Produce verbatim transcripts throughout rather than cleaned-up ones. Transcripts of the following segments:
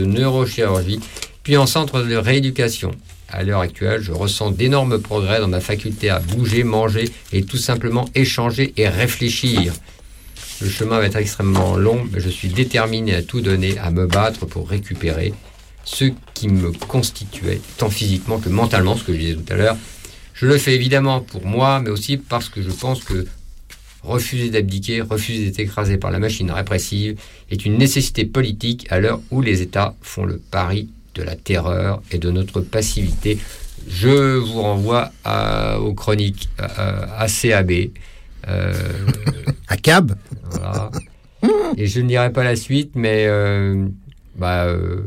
de neurochirurgie, puis en centre de rééducation. À l'heure actuelle, je ressens d'énormes progrès dans ma faculté à bouger, manger et tout simplement échanger et réfléchir. Le chemin va être extrêmement long, mais je suis déterminé à tout donner, à me battre pour récupérer ce qui me constituait, tant physiquement que mentalement, ce que je disais tout à l'heure. Je le fais évidemment pour moi, mais aussi parce que je pense que refuser d'abdiquer, refuser d'être écrasé par la machine répressive est une nécessité politique à l'heure où les États font le pari de la terreur et de notre passivité. Je vous renvoie à, aux chroniques à, à C A B. Euh, à C A B. Voilà. Et je ne dirai pas la suite, mais euh, bah, euh,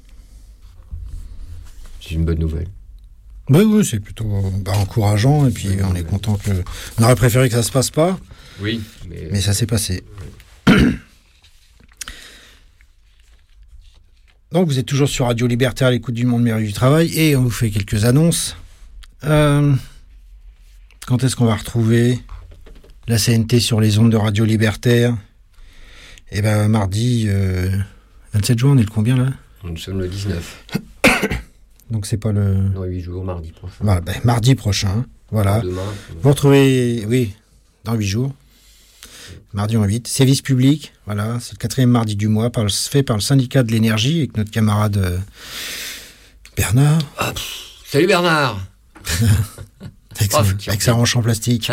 c'est une bonne nouvelle. Oui, oui, c'est plutôt bah, encourageant, et puis oui, on est content que... On aurait préféré que ça ne se passe pas. Oui, mais... mais ça s'est passé. Donc, vous êtes toujours sur Radio Libertaire à l'écoute du Monde Merveilleux du Travail, et on vous fait quelques annonces. Euh, quand est-ce qu'on va retrouver la C N T sur les ondes de Radio Libertaire? Eh bien, mardi euh, vingt-sept juin, on est le combien, là? Nous sommes le dix-neuf. Donc, c'est pas le... Dans huit jours, mardi prochain. Voilà, ben, mardi prochain, voilà. Demain. Vous retrouvez, oui, dans huit jours. Mardi en huit. Service public, voilà, c'est le quatrième mardi du mois, par, fait par le syndicat de l'énergie avec notre camarade euh, Bernard. Ah, pff, salut Bernard. Avec, oh, sa, avec sa hanche en plastique.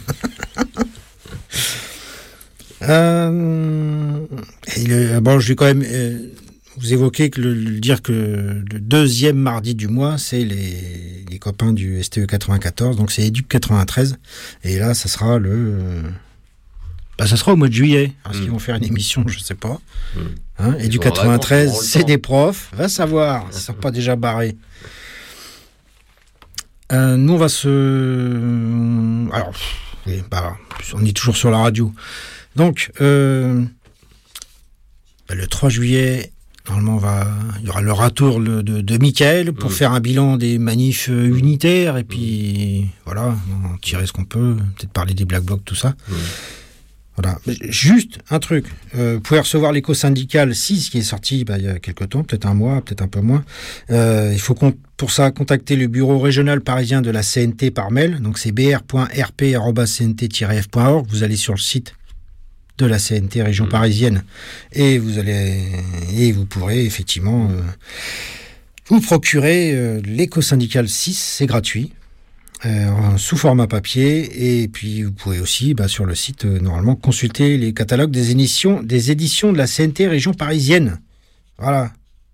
euh, et le, bon, je vais quand même euh, vous évoquer que le, le dire que le deuxième mardi du mois, c'est les, les copains du S T E quatre-vingt-quatorze, donc c'est Éduc quatre-vingt-treize, et là, ça sera le... Euh, bah, ça sera au mois de juillet. Est-ce mmh. qu'ils vont faire une émission? Je sais pas. Mmh. Hein, et du quatre-vingt-treize, c'est des profs. Va savoir. Ils ne sont pas déjà barrés. Euh, nous, on va se... Alors, oui, bah, on est toujours sur la radio. Donc, euh, bah, le trois juillet, normalement, on va... il y aura le retour de, de, de Michael pour mmh. faire un bilan des manifs unitaires. Et puis, mmh. voilà, on tirer ce qu'on peut. Peut-être parler des Black Blocs, tout ça. Mmh. Voilà. Juste un truc, euh, vous pouvez recevoir l'éco-syndical six qui est sorti bah, il y a quelques temps, peut-être un mois, peut-être un peu moins. Euh, il faut con- pour ça contacter le bureau régional parisien de la C N T par mail, donc c'est b r point r p arobase c n t tiret f point org. Vous allez sur le site de la C N T région mmh. parisienne et vous allez et vous pourrez effectivement euh, vous procurer euh, l'éco-syndical six, c'est gratuit. Euh, sous format papier, et puis vous pouvez aussi bah, sur le site euh, normalement consulter les catalogues des éditions, des éditions de la C N T région parisienne. Voilà.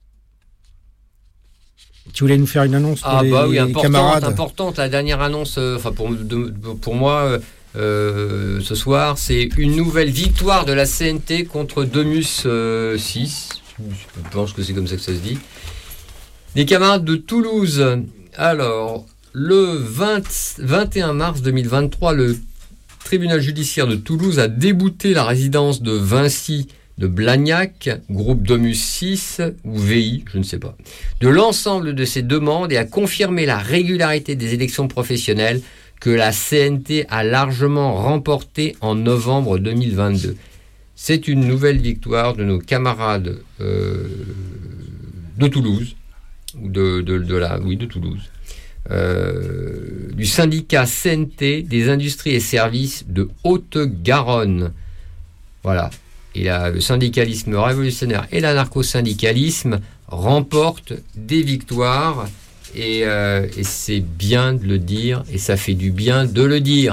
Tu voulais nous faire une annonce pour ah les, bah oui, les importante, camarades importante, la dernière annonce, enfin euh, pour, de, pour moi euh, ce soir, c'est une nouvelle victoire de la C N T contre Domus euh, six. Je pense que c'est comme ça que ça se dit. Les camarades de Toulouse. Alors, le vingt, vingt et un mars deux mille vingt-trois, le tribunal judiciaire de Toulouse a débouté la résidence de Vinci de Blagnac, groupe Domus six, ou V I, je ne sais pas, de l'ensemble de ses demandes et a confirmé la régularité des élections professionnelles que la C N T a largement remportées en novembre deux mille vingt-deux. C'est une nouvelle victoire de nos camarades euh, de Toulouse, ou de, de, de la, oui, de Toulouse. Euh, du syndicat C N T des industries et services de Haute-Garonne. Voilà. Et là, le syndicalisme révolutionnaire et l'anarcho-syndicalisme remportent des victoires et, euh, et c'est bien de le dire et ça fait du bien de le dire.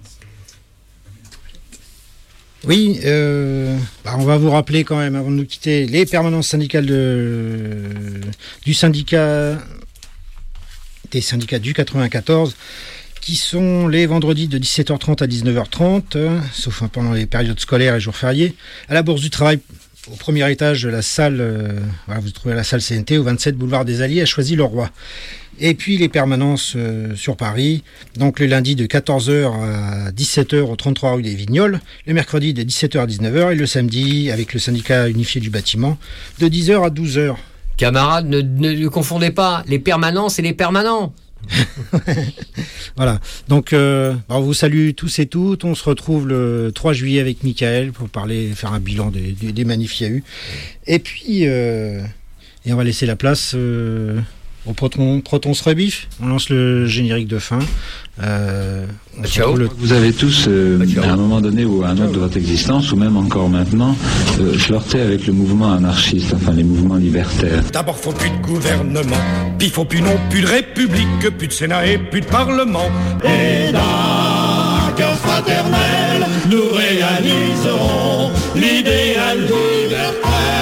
Oui, euh, bah on va vous rappeler quand même avant de nous quitter les permanences syndicales de, du syndicat des syndicats du quatre-vingt-quatorze qui sont les vendredis de dix-sept heures trente à dix-neuf heures trente, euh, sauf hein, pendant les périodes scolaires et jours fériés, à la Bourse du Travail, au premier étage de la salle, euh, voilà, vous trouvez la salle C N T au vingt-sept boulevard des Alliés à Choisy-le-Roi. Et puis les permanences euh, sur Paris, donc le lundi de quatorze heures à dix-sept heures au trente-trois rue des Vignoles, le mercredi de dix-sept heures à dix-neuf heures et le samedi avec le syndicat unifié du bâtiment de dix heures à douze heures. Camarades, ne, ne, ne confondez pas les permanences et les permanents. Voilà, donc euh, on vous salue tous et toutes. On se retrouve le trois juillet avec Michael pour parler, faire un bilan des, des, des manifs qu'il y a eu. Et puis, euh, Et on va laisser la place euh, au Proton, Proton se rebiffe. On lance le générique de fin. Euh, on Ciao. le... Vous avez tous, euh, à un moment donné ou à un autre de votre existence, ou même encore maintenant, euh, flirté avec le mouvement anarchiste, enfin les mouvements libertaires. D'abord faut plus de gouvernement, puis faut plus non plus de république, plus de Sénat et plus de parlement. Et d'un cœur fraternel, nous réaliserons l'idéal libertaire.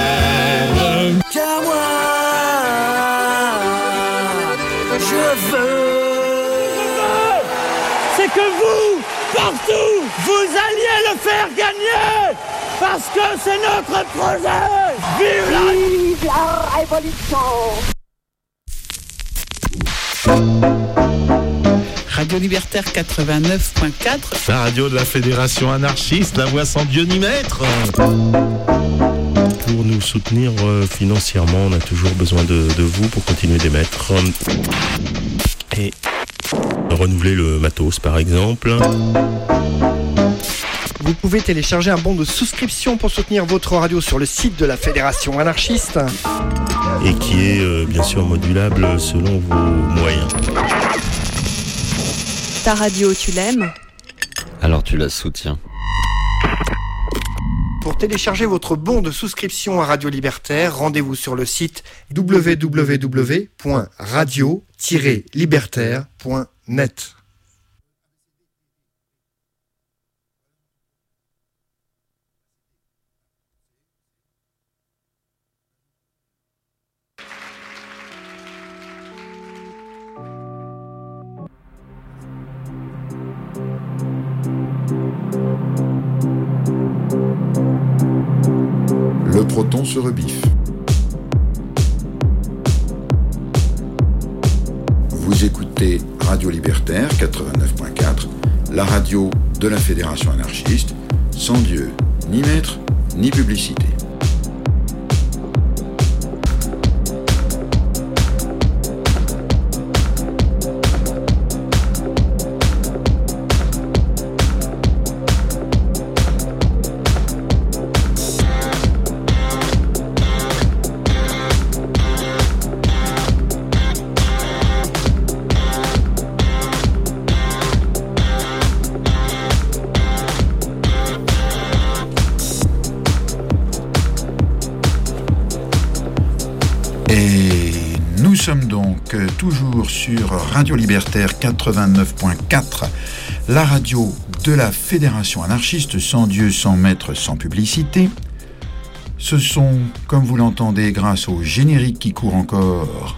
Car moi, je veux. C'est que vous, partout, vous alliez le faire gagner, parce que c'est notre projet. Vive la, Vive la révolution. Radio Libertaire quatre-vingt-neuf point quatre. La radio de la Fédération anarchiste, la voix sans Dieu ni maître. Pour nous soutenir euh, financièrement, on a toujours besoin de, de vous pour continuer d'émettre. Et renouveler le matos, par exemple. Vous pouvez télécharger un bon de souscription pour soutenir votre radio sur le site de la Fédération anarchiste. Et qui est euh, bien sûr modulable selon vos moyens. Ta radio, tu l'aimes ? Alors tu la soutiens. Pour télécharger votre bon de souscription à Radio Libertaire, rendez-vous sur le site w w w point radio tiret libertaire point net. Le Proton se rebiffe. Vous écoutez Radio Libertaire quatre-vingt-neuf point quatre, la radio de la Fédération anarchiste, sans Dieu, ni maître, ni publicité. Nous sommes donc toujours sur Radio Libertaire quatre-vingt-neuf point quatre, la radio de la Fédération anarchiste, sans Dieu, sans maître, sans publicité. Ce sont, comme vous l'entendez, grâce au générique qui court encore,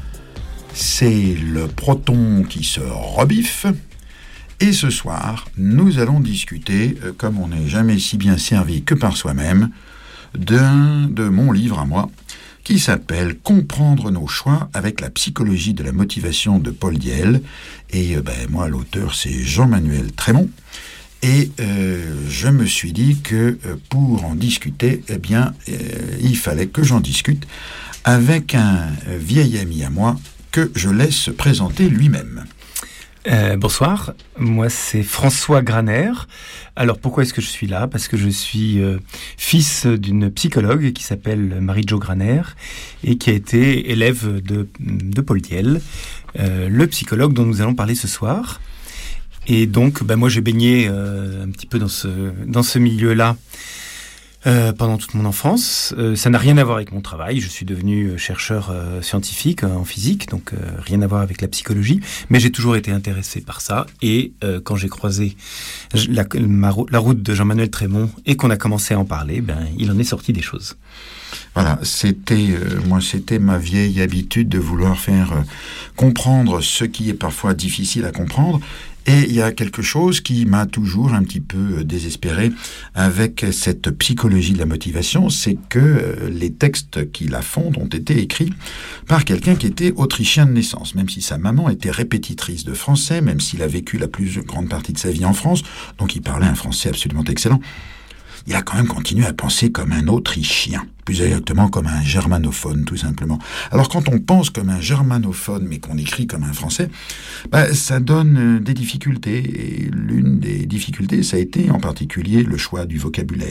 c'est le Proton qui se rebiffe. Et ce soir, nous allons discuter, comme on n'est jamais si bien servi que par soi-même, d'un de mon livre à moi, qui s'appelle « Comprendre nos choix avec la psychologie de la motivation » de Paul Diel. Et euh, ben, moi, l'auteur, c'est Jean-Manuel Trémont. Et euh, je me suis dit que euh, pour en discuter, eh bien, euh, il fallait que j'en discute avec un euh, vieil ami à moi que je laisse présenter lui-même. Euh, bonsoir, moi c'est François Graner. Alors pourquoi est-ce que je suis là ? Parce que je suis euh, fils d'une psychologue qui s'appelle Marie-Jo Graner et qui a été élève de, de Paul Diel, euh, le psychologue dont nous allons parler ce soir. Et donc bah, moi j'ai baigné euh, un petit peu dans ce, dans ce milieu-là Euh, pendant toute mon enfance. Euh, ça n'a rien à voir avec mon travail. Je suis devenu chercheur euh, scientifique euh, en physique, donc euh, rien à voir avec la psychologie. Mais j'ai toujours été intéressé par ça. Et euh, quand j'ai croisé la, ma, la route de Jean-Manuel Trémont et qu'on a commencé à en parler, ben il en est sorti des choses. Voilà, c'était euh, moi, c'était ma vieille habitude de vouloir faire euh, comprendre ce qui est parfois difficile à comprendre. Et il y a quelque chose qui m'a toujours un petit peu désespéré avec cette psychologie de la motivation, c'est que les textes qui la fondent ont été écrits par quelqu'un qui était autrichien de naissance, même si sa maman était répétitrice de français, même s'il a vécu la plus grande partie de sa vie en France, donc il parlait un français absolument excellent. Il a quand même continué à penser comme un Autrichien, plus exactement comme un germanophone, tout simplement. Alors quand on pense comme un germanophone, mais qu'on écrit comme un français, bah, ça donne des difficultés. Et l'une des difficultés, ça a été en particulier le choix du vocabulaire.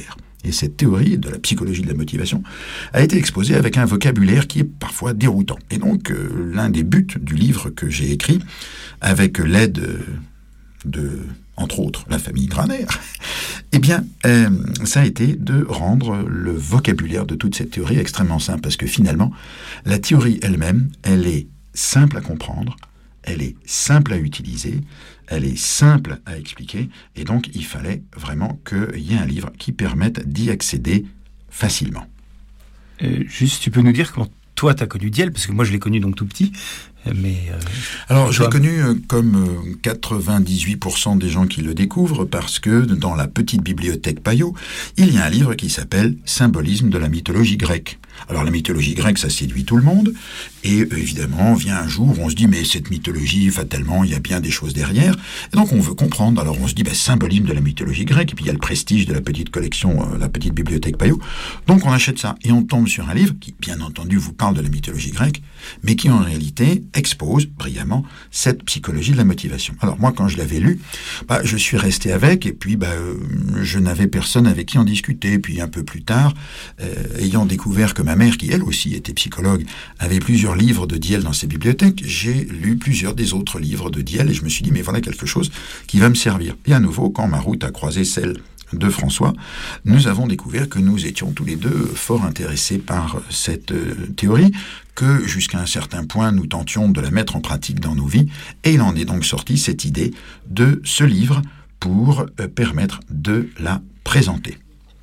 Et cette théorie de la psychologie de la motivation a été exposée avec un vocabulaire qui est parfois déroutant. Et donc, euh, l'un des buts du livre que j'ai écrit, avec l'aide de, entre autres, la famille Graner, eh bien, euh, ça a été de rendre le vocabulaire de toute cette théorie extrêmement simple, parce que finalement, la théorie elle-même, elle est simple à comprendre, elle est simple à utiliser, elle est simple à expliquer, et donc il fallait vraiment qu'il y ait un livre qui permette d'y accéder facilement. Euh, juste, tu peux nous dire comment toi tu as connu Diel, parce que moi je l'ai connu donc tout petit, mais... Euh, Alors je l'ai connu euh, comme euh, quatre-vingt-dix-huit pour cent des gens qui le découvrent, parce que dans la petite bibliothèque Payot, il y a un livre qui s'appelle « Symbolisme de la mythologie grecque ». Alors la mythologie grecque, ça séduit tout le monde, et euh, évidemment, vient un jour où on se dit, mais cette mythologie, fatalement, il y a bien des choses derrière, et donc on veut comprendre, alors on se dit, bah, symbolisme de la mythologie grecque, et puis il y a le prestige de la petite collection, euh, la petite bibliothèque Payot, donc on achète ça, et on tombe sur un livre qui, bien entendu, vous parle de la mythologie grecque, mais qui en réalité expose brillamment cette psychologie de la motivation. Alors moi, quand je l'avais lu, bah, je suis resté avec, et puis bah, euh, je n'avais personne avec qui en discuter, puis un peu plus tard, euh, ayant découvert que ma mère, qui elle aussi était psychologue, avait plusieurs livres de Diel dans ses bibliothèques, j'ai lu plusieurs des autres livres de Diel et je me suis dit, mais voilà quelque chose qui va me servir. Et à nouveau, quand ma route a croisé celle de François, nous avons découvert que nous étions tous les deux fort intéressés par cette euh, théorie, que jusqu'à un certain point nous tentions de la mettre en pratique dans nos vies, et il en est donc sorti cette idée de ce livre pour euh, permettre de la présenter.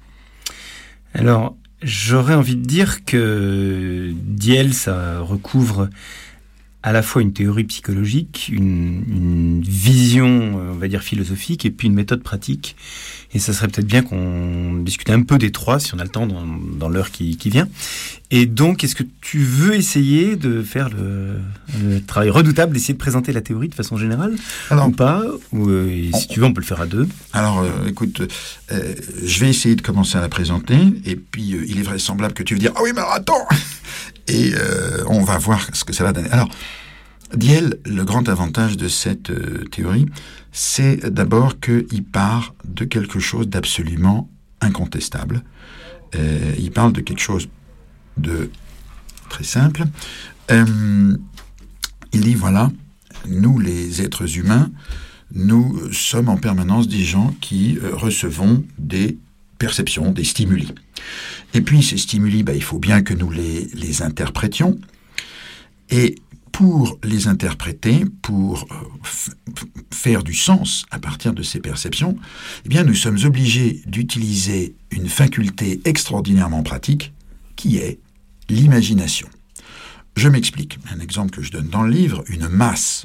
Alors, j'aurais envie de dire que Diel, ça recouvre à la fois une théorie psychologique, une, une vision, on va dire, philosophique, et puis une méthode pratique. Et ça serait peut-être bien qu'on discute un peu des trois, si on a le temps, dans, dans l'heure qui, qui vient. Et donc, est-ce que tu veux essayer de faire le, le travail redoutable, d'essayer de présenter la théorie de façon générale, alors, ou pas ou, euh, et si on, tu veux, on peut le faire à deux. Alors, euh, écoute, euh, je vais essayer de commencer à la présenter, et puis euh, il est vraisemblable que tu veux dire « Ah oui, mais attends !» Et euh, on va voir ce que ça va donner. Alors, Diel, le grand avantage de cette euh, théorie, c'est d'abord qu'il part de quelque chose d'absolument incontestable. Euh, il parle de quelque chose de très simple. Euh, il dit, voilà, nous les êtres humains, nous sommes en permanence des gens qui euh, recevons des perceptions, des stimuli. Et puis ces stimuli, bah, il faut bien que nous les, les interprétions. Et pour les interpréter, pour f- faire du sens à partir de ces perceptions, eh bien, nous sommes obligés d'utiliser une faculté extraordinairement pratique qui est l'imagination. Je m'explique. Un exemple que je donne dans le livre, une masse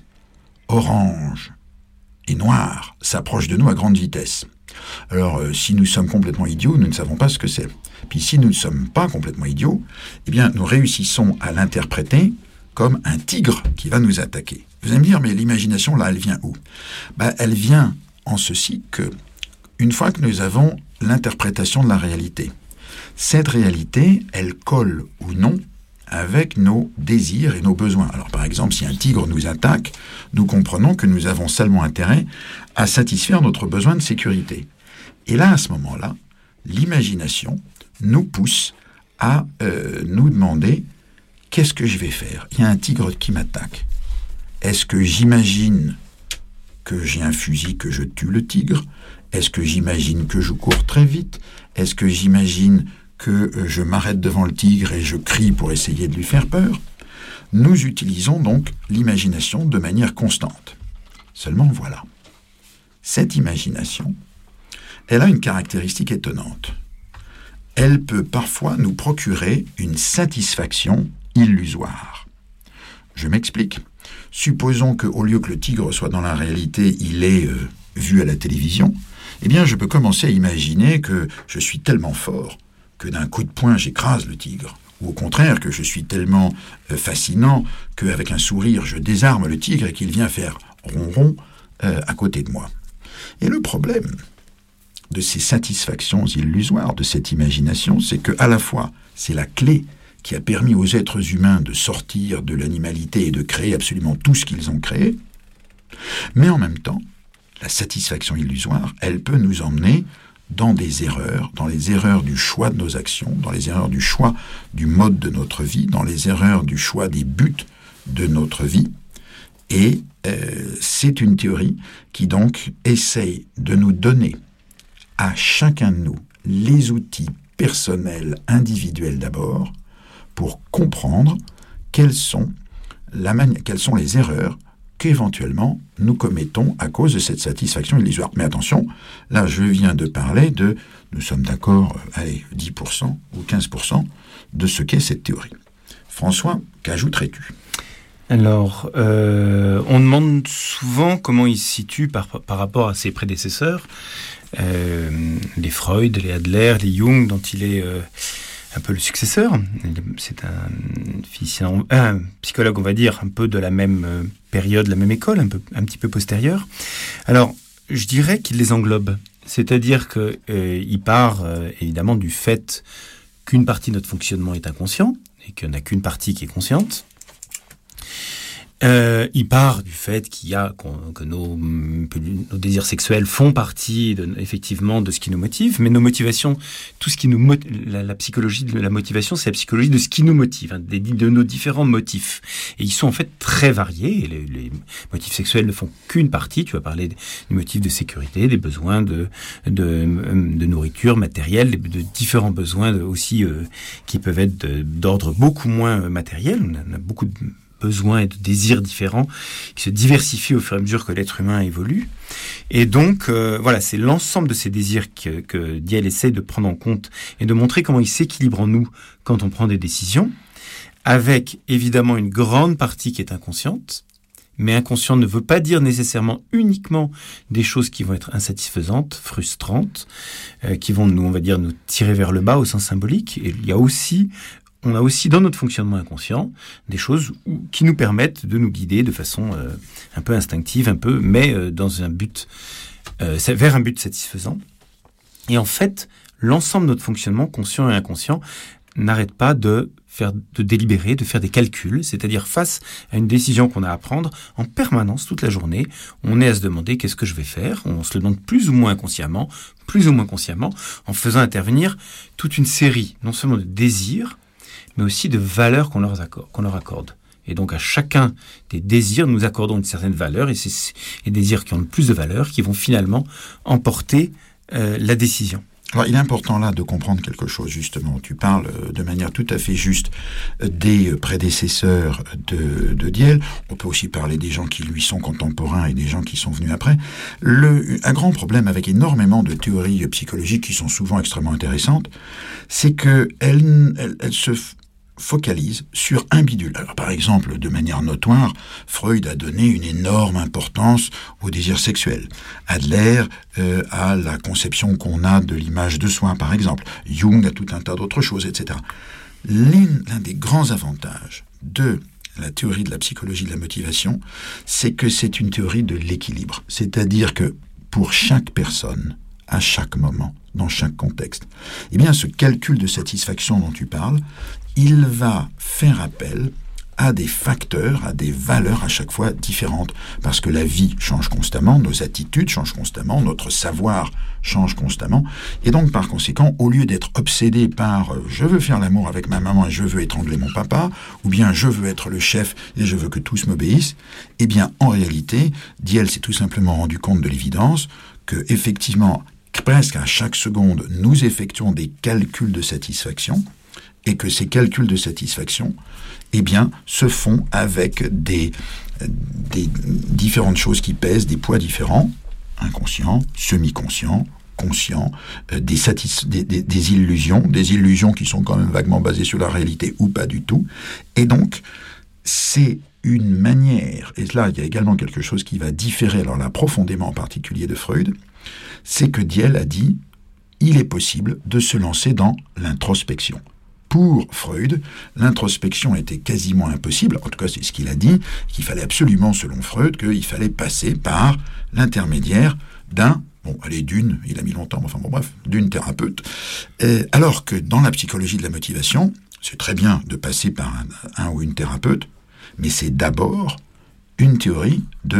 orange et noire s'approche de nous à grande vitesse. Alors, euh, si nous sommes complètement idiots, nous ne savons pas ce que c'est. Puis si nous ne sommes pas complètement idiots, eh bien, nous réussissons à l'interpréter comme un tigre qui va nous attaquer. Vous allez me dire, mais l'imagination, là, elle vient où ? Ben, elle vient en ceci que, une fois que nous avons l'interprétation de la réalité, cette réalité, elle colle ou non avec nos désirs et nos besoins. Alors, par exemple, si un tigre nous attaque, nous comprenons que nous avons seulement intérêt à satisfaire notre besoin de sécurité. Et là, à ce moment-là, l'imagination nous pousse à euh, nous demander qu'est-ce que je vais faire ? Il y a un tigre qui m'attaque. Est-ce que j'imagine que j'ai un fusil, que je tue le tigre ? Est-ce que j'imagine que je cours très vite ? Est-ce que j'imagine que je m'arrête devant le tigre et je crie pour essayer de lui faire peur ? Nous utilisons donc l'imagination de manière constante. Seulement voilà, cette imagination, elle a une caractéristique étonnante. Elle peut parfois nous procurer une satisfaction illusoire. Je m'explique. Supposons qu'au lieu que le tigre soit dans la réalité, il est euh, vu à la télévision, eh bien je peux commencer à imaginer que je suis tellement fort que d'un coup de poing j'écrase le tigre, ou au contraire que je suis tellement euh, fascinant qu'avec un sourire je désarme le tigre et qu'il vient faire ronron euh, à côté de moi. Et le problème de ces satisfactions illusoires, de cette imagination, c'est que à la fois c'est la clé qui a permis aux êtres humains de sortir de l'animalité et de créer absolument tout ce qu'ils ont créé, mais en même temps, la satisfaction illusoire, elle peut nous emmener dans des erreurs, dans les erreurs du choix de nos actions, dans les erreurs du choix du mode de notre vie, dans les erreurs du choix des buts de notre vie. Et euh, c'est une théorie qui donc essaye de nous donner à chacun de nous les outils personnels, individuels d'abord, pour comprendre quelles sont, la mani- quelles sont les erreurs qu'éventuellement nous commettons à cause de cette satisfaction illusoire. Mais attention, là je viens de parler de, nous sommes d'accord, euh, allez, dix pour cent ou quinze pour cent de ce qu'est cette théorie. François, qu'ajouterais-tu ? Alors, euh, on demande souvent comment il se situe par, par rapport à ses prédécesseurs, euh, les Freud, les Adler, les Jung, dont il est euh, un peu le successeur. C'est un physicien, un psychologue, on va dire, un peu de la même période, la même école, un peu, un petit peu postérieure. Alors, je dirais qu'il les englobe. C'est-à-dire qu'il euh, part euh, évidemment du fait qu'une partie de notre fonctionnement est inconscient et qu'il n'y en a qu'une partie qui est consciente. Euh, il part du fait qu'il y a qu'on, que nos, nos désirs sexuels font partie de, effectivement de ce qui nous motive, mais nos motivations, tout ce qui nous mot- la, la psychologie de la motivation, c'est la psychologie de ce qui nous motive, hein, des, de nos différents motifs, et ils sont en fait très variés. Et les, les motifs sexuels ne font qu'une partie. Tu vas parler des, des motifs de sécurité, des besoins de de, de nourriture matérielle, de, de différents besoins de, aussi euh, qui peuvent être de, d'ordre beaucoup moins matériel. On a, on a beaucoup de besoins et de désirs différents qui se diversifient au fur et à mesure que l'être humain évolue. Et donc, euh, voilà, c'est l'ensemble de ces désirs que, que Diel essaie de prendre en compte et de montrer comment ils s'équilibrent en nous quand on prend des décisions, avec évidemment une grande partie qui est inconsciente. Mais inconscient ne veut pas dire nécessairement uniquement des choses qui vont être insatisfaisantes, frustrantes, euh, qui vont nous, on va dire, nous tirer vers le bas au sens symbolique. Et il y a aussi On a aussi dans notre fonctionnement inconscient des choses où, qui nous permettent de nous guider de façon euh, un peu instinctive, un peu, mais euh, dans un but, euh, vers un but satisfaisant. Et en fait, l'ensemble de notre fonctionnement, conscient et inconscient, n'arrête pas de faire, de délibérer, de faire des calculs, c'est-à-dire face à une décision qu'on a à prendre en permanence toute la journée, on est à se demander qu'est-ce que je vais faire. On se le demande plus ou moins inconsciemment, plus ou moins consciemment, en faisant intervenir toute une série, non seulement de désirs, mais aussi de valeurs qu'on leur accorde, qu'on leur accorde. Et donc à chacun des désirs, nous accordons une certaine valeur, et c'est les désirs qui ont le plus de valeur qui vont finalement emporter euh, la décision. Alors, il est important là de comprendre quelque chose, justement. Tu parles de manière tout à fait juste des prédécesseurs de, de Diel. On peut aussi parler des gens qui lui sont contemporains et des gens qui sont venus après. Le, un grand problème avec énormément de théories psychologiques qui sont souvent extrêmement intéressantes, c'est qu'elles elles, elles se focalise sur un bidule. Alors, par exemple, de manière notoire, Freud a donné une énorme importance au désir sexuel. Adler euh, a la conception qu'on a de l'image de soi, par exemple. Jung a tout un tas d'autres choses, et cetera. L'un, l'un des grands avantages de la théorie de la psychologie de la motivation, c'est que c'est une théorie de l'équilibre. C'est-à-dire que pour chaque personne, à chaque moment, dans chaque contexte, eh bien, ce calcul de satisfaction dont tu parles, il va faire appel à des facteurs, à des valeurs à chaque fois différentes. Parce que la vie change constamment, nos attitudes changent constamment, notre savoir change constamment. Et donc, par conséquent, au lieu d'être obsédé par euh, « je veux faire l'amour avec ma maman et je veux étrangler mon papa » ou bien « je veux être le chef et je veux que tous m'obéissent », eh bien, en réalité, Diel s'est tout simplement rendu compte de l'évidence que, effectivement, presque à chaque seconde, nous effectuons des calculs de satisfaction et que ces calculs de satisfaction, eh bien, se font avec des, des différentes choses qui pèsent, des poids différents, inconscients, semi-conscients, conscients, euh, des, satis- des, des, des illusions, des illusions qui sont quand même vaguement basées sur la réalité ou pas du tout. Et donc, c'est une manière, et là, il y a également quelque chose qui va différer, alors là, profondément en particulier de Freud, c'est que Diel a dit, il est possible de se lancer dans l'introspection. Pour Freud, l'introspection était quasiment impossible, en tout cas c'est ce qu'il a dit, qu'il fallait absolument, selon Freud, qu'il fallait passer par l'intermédiaire d'un, bon, allez, d'une, il a mis longtemps, enfin bon bref, d'une thérapeute, et, alors que dans la psychologie de la motivation, c'est très bien de passer par un, un ou une thérapeute, mais c'est d'abord une théorie de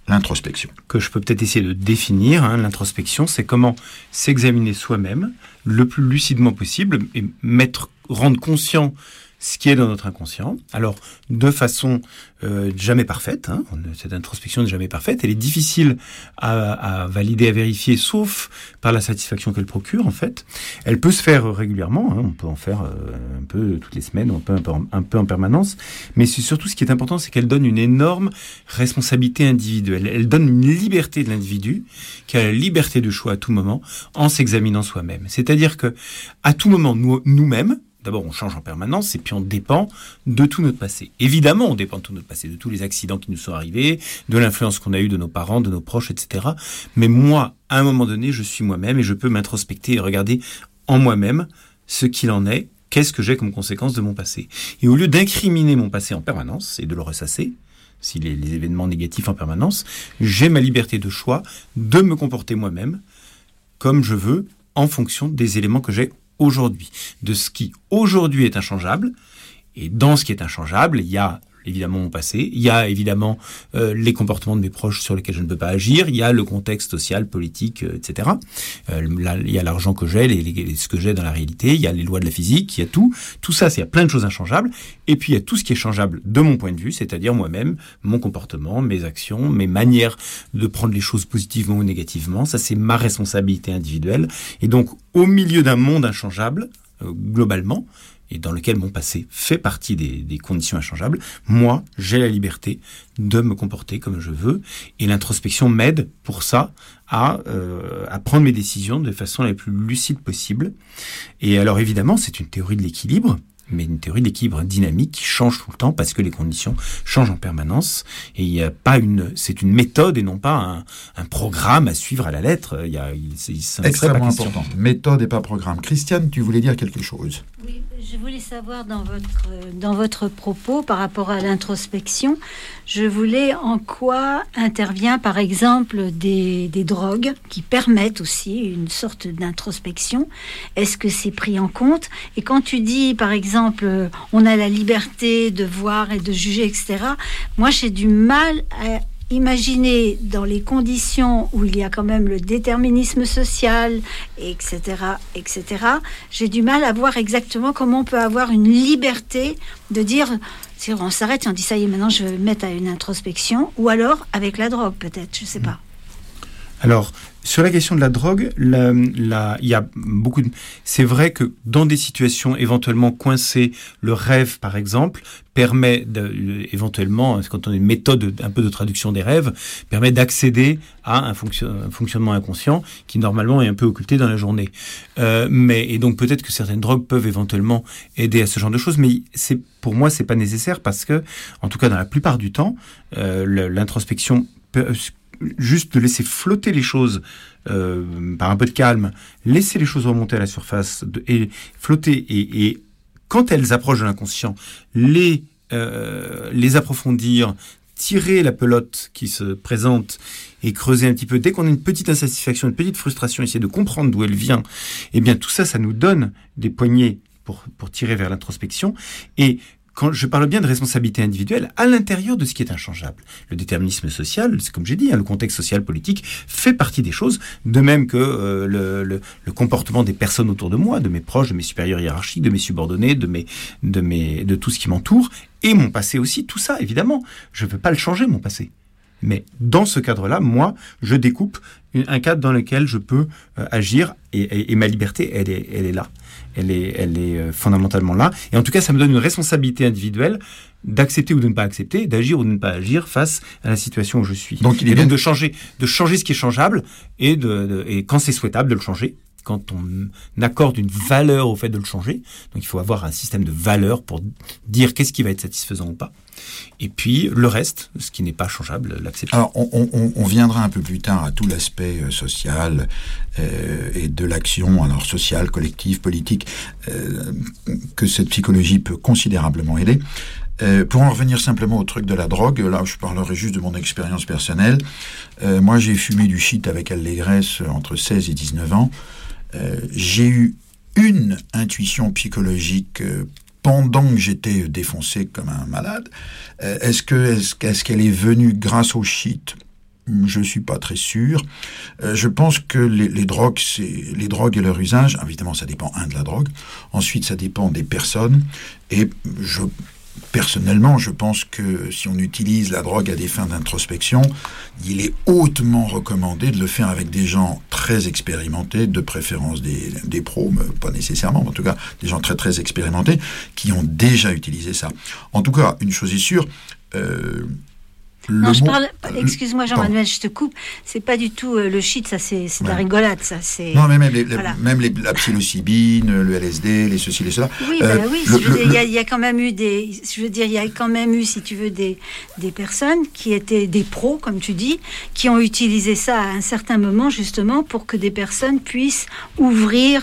l'introspection. Que je peux peut-être essayer de définir. Hein. L'introspection, c'est comment s'examiner soi-même le plus lucidement possible et mettre, rendre conscient ce qui est dans notre inconscient. Alors, de façon euh, jamais parfaite, hein, cette introspection n'est jamais parfaite, elle est difficile à, à valider, à vérifier, sauf par la satisfaction qu'elle procure, en fait. Elle peut se faire régulièrement, hein, on peut en faire euh, un peu toutes les semaines, un peu, un peu, en, un peu en permanence, mais c'est surtout ce qui est important, c'est qu'elle donne une énorme responsabilité individuelle. Elle donne une liberté de l'individu, qui a la liberté de choix à tout moment, en s'examinant soi-même. C'est-à-dire que à tout moment, nous, nous-mêmes, d'abord, on change en permanence et puis on dépend de tout notre passé. Évidemment, on dépend de tout notre passé, de tous les accidents qui nous sont arrivés, de l'influence qu'on a eue de nos parents, de nos proches, et cetera. Mais moi, à un moment donné, je suis moi-même et je peux m'introspecter et regarder en moi-même ce qu'il en est, qu'est-ce que j'ai comme conséquence de mon passé. Et au lieu d'incriminer mon passé en permanence et de le ressasser, si les, les événements négatifs en permanence, j'ai ma liberté de choix de me comporter moi-même comme je veux en fonction des éléments que j'ai aujourd'hui, de ce qui aujourd'hui est inchangeable. Et dans ce qui est inchangeable, il y a évidemment mon passé, il y a évidemment euh, les comportements de mes proches sur lesquels je ne peux pas agir, il y a le contexte social, politique, euh, et cetera. Euh, là, il y a l'argent que j'ai, les, les, ce que j'ai dans la réalité, il y a les lois de la physique, il y a tout. Tout ça, c'est, il y a plein de choses inchangeables. Et puis, il y a tout ce qui est changeable de mon point de vue, c'est-à-dire moi-même, mon comportement, mes actions, mes manières de prendre les choses positivement ou négativement. Ça, c'est ma responsabilité individuelle. Et donc, au milieu d'un monde inchangeable, euh, globalement, et dans lequel mon passé fait partie des, des conditions inchangeables, moi, j'ai la liberté de me comporter comme je veux. Et l'introspection m'aide pour ça à, euh, à prendre mes décisions de façon la plus lucide possible. Et alors évidemment, c'est une théorie de l'équilibre, mais une théorie de l'équilibre dynamique qui change tout le temps parce que les conditions changent en permanence. Et il y a pas une, c'est une méthode et non pas un, un programme à suivre à la lettre. Il y a, il, c'est, c'est extrêmement pas important. Méthode et pas programme. Christiane, tu voulais dire quelque chose? Oui, je voulais savoir dans votre, dans votre propos par rapport à l'introspection, je voulais en quoi intervient par exemple des, des drogues qui permettent aussi une sorte d'introspection. Est-ce que c'est pris en compte? Et quand tu dis par exemple on a la liberté de voir et de juger, et cetera. Moi, j'ai du mal à imaginer dans les conditions où il y a quand même le déterminisme social, et cetera, et cetera. J'ai du mal à voir exactement comment on peut avoir une liberté de dire, si on s'arrête et on dit ça y est, maintenant je vais me mettre à une introspection, ou alors avec la drogue peut-être, je sais pas. Alors, sur la question de la drogue, la, la, il y a beaucoup de... C'est vrai que dans des situations éventuellement coincées, le rêve, par exemple, permet de, éventuellement, quand on a une méthode un peu de traduction des rêves, permet d'accéder à un, fonction, un fonctionnement inconscient qui normalement est un peu occulté dans la journée. Euh, mais et donc peut-être que certaines drogues peuvent éventuellement aider à ce genre de choses, mais c'est, pour moi, c'est pas nécessaire parce que, en tout cas, dans la plupart du temps, euh, l'introspection peut, juste de laisser flotter les choses euh, par un peu de calme, laisser les choses remonter à la surface de, et flotter et, et quand elles approchent de l'inconscient, les euh, les approfondir, tirer la pelote qui se présente et creuser un petit peu. Dès qu'on a une petite insatisfaction, une petite frustration, essayer de comprendre d'où elle vient, eh bien tout ça, ça nous donne des poignées pour pour tirer vers l'introspection. Et quand je parle bien de responsabilité individuelle, à l'intérieur de ce qui est inchangeable. Le déterminisme social, c'est comme j'ai dit, hein, le contexte social politique fait partie des choses, de même que euh, le, le, le comportement des personnes autour de moi, de mes proches, de mes supérieurs hiérarchiques, de mes subordonnés, de mes, de mes, de tout ce qui m'entoure, et mon passé aussi, tout ça, évidemment. Je ne peux pas le changer, mon passé. Mais dans ce cadre-là, moi, je découpe un cadre dans lequel je peux euh, agir et, et, et ma liberté, elle est, elle est là. Elle est, elle est euh, fondamentalement là. Et en tout cas, ça me donne une responsabilité individuelle d'accepter ou de ne pas accepter, d'agir ou de ne pas agir face à la situation où je suis. Donc, il est et donc de changer, de changer ce qui est changeable et, de, de, et quand c'est souhaitable de le changer. Quand on accorde une valeur au fait de le changer, donc il faut avoir un système de valeurs pour dire qu'est-ce qui va être satisfaisant ou pas. Et puis le reste, ce qui n'est pas changeable, l'accepter. Alors on, on, on viendra un peu plus tard à tout l'aspect euh, social euh, et de l'action, alors sociale, collective, politique, euh, que cette psychologie peut considérablement aider. Euh, pour en revenir simplement au truc de la drogue, là je parlerai juste de mon expérience personnelle. Euh, moi j'ai fumé du shit avec allégresse entre seize et dix-neuf ans. Euh, j'ai eu une intuition psychologique euh, pendant que j'étais défoncé comme un malade. Euh, est-ce que est-ce, est-ce qu'elle est venue grâce au shit? je suis pas très sûr. Euh, je pense que les, les drogues, c'est les drogues et leur usage. Évidemment, ça dépend un de la drogue. Ensuite, ça dépend des personnes. Et je personnellement, je pense que si on utilise la drogue à des fins d'introspection, il est hautement recommandé de le faire avec des gens très expérimentés, de préférence des, des pros, mais pas nécessairement, mais en tout cas des gens très très expérimentés, qui ont déjà utilisé ça. En tout cas, une chose est sûre, euh, non, le je mot, parle. Excuse-moi, Jean-Manuel, je te coupe. C'est pas du tout euh, le shit, ça, c'est, c'est de la rigolade, ça. C'est. Non, mais même, les, voilà. même les, la psilocybine, le L S D, les ceci, les cela. Oui, euh, bah, oui. Le, je veux le, dire, il le... y, a, il y a quand même eu des. Je veux dire, il y a quand même eu, si tu veux, des des personnes qui étaient des pros, comme tu dis, qui ont utilisé ça à un certain moment justement pour que des personnes puissent ouvrir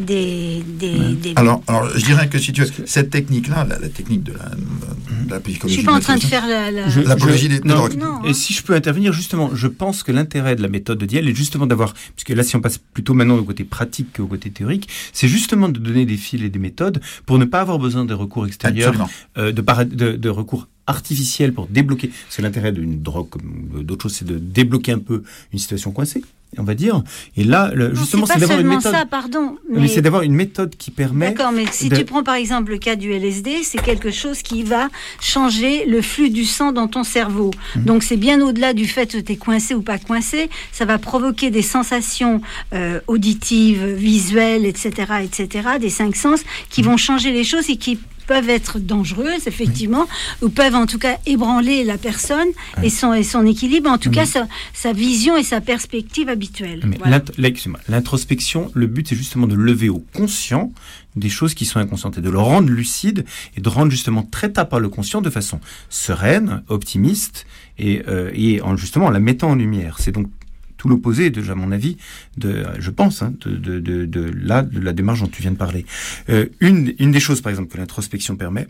des des. Ouais. des... Alors, alors, je dirais que si tu veux, cette technique-là, la, la technique de la, de la psychologie. Je suis pas en train de faire la. la... Je, l'apologie je, des non, drogues. Non, et si je peux intervenir, justement, je pense que l'intérêt de la méthode de Diel est justement d'avoir, puisque là, si on passe plutôt maintenant au côté pratique qu'au côté théorique, c'est justement de donner des fils et des méthodes pour ne pas avoir besoin de recours extérieurs, euh, de, para- de, de recours artificiels pour débloquer. Parce que l'intérêt d'une drogue comme d'autres choses, c'est de débloquer un peu une situation coincée, on va dire. Et là, le, non, justement, c'est, c'est d'avoir une méthode. Ça, pardon, mais... mais c'est d'avoir une méthode qui permet. D'accord, mais si de... tu prends par exemple le cas du L S D, c'est quelque chose qui va changer le flux du sang dans ton cerveau. Mmh. Donc c'est bien au-delà du fait que tu es coincé ou pas coincé. Ça va provoquer des sensations euh, auditives, visuelles, et cetera, et cetera, des cinq sens qui mmh. vont changer les choses et qui peuvent être dangereuses, effectivement, mmh. ou peuvent en tout cas ébranler la personne mmh. et, son, et son équilibre, en tout mmh. cas sa, sa vision et sa perspective habituelle. Mais voilà. l'int- l'introspection, le but c'est justement de lever au conscient des choses qui sont inconscientes et de le rendre lucide et de rendre justement traitable par le conscient de façon sereine, optimiste et, euh, et en, justement en la mettant en lumière. C'est donc tout l'opposé, déjà, à mon avis, de, je pense, hein, de, de, de, de, la, de la démarche dont tu viens de parler. Euh, une, une des choses, par exemple, que l'introspection permet,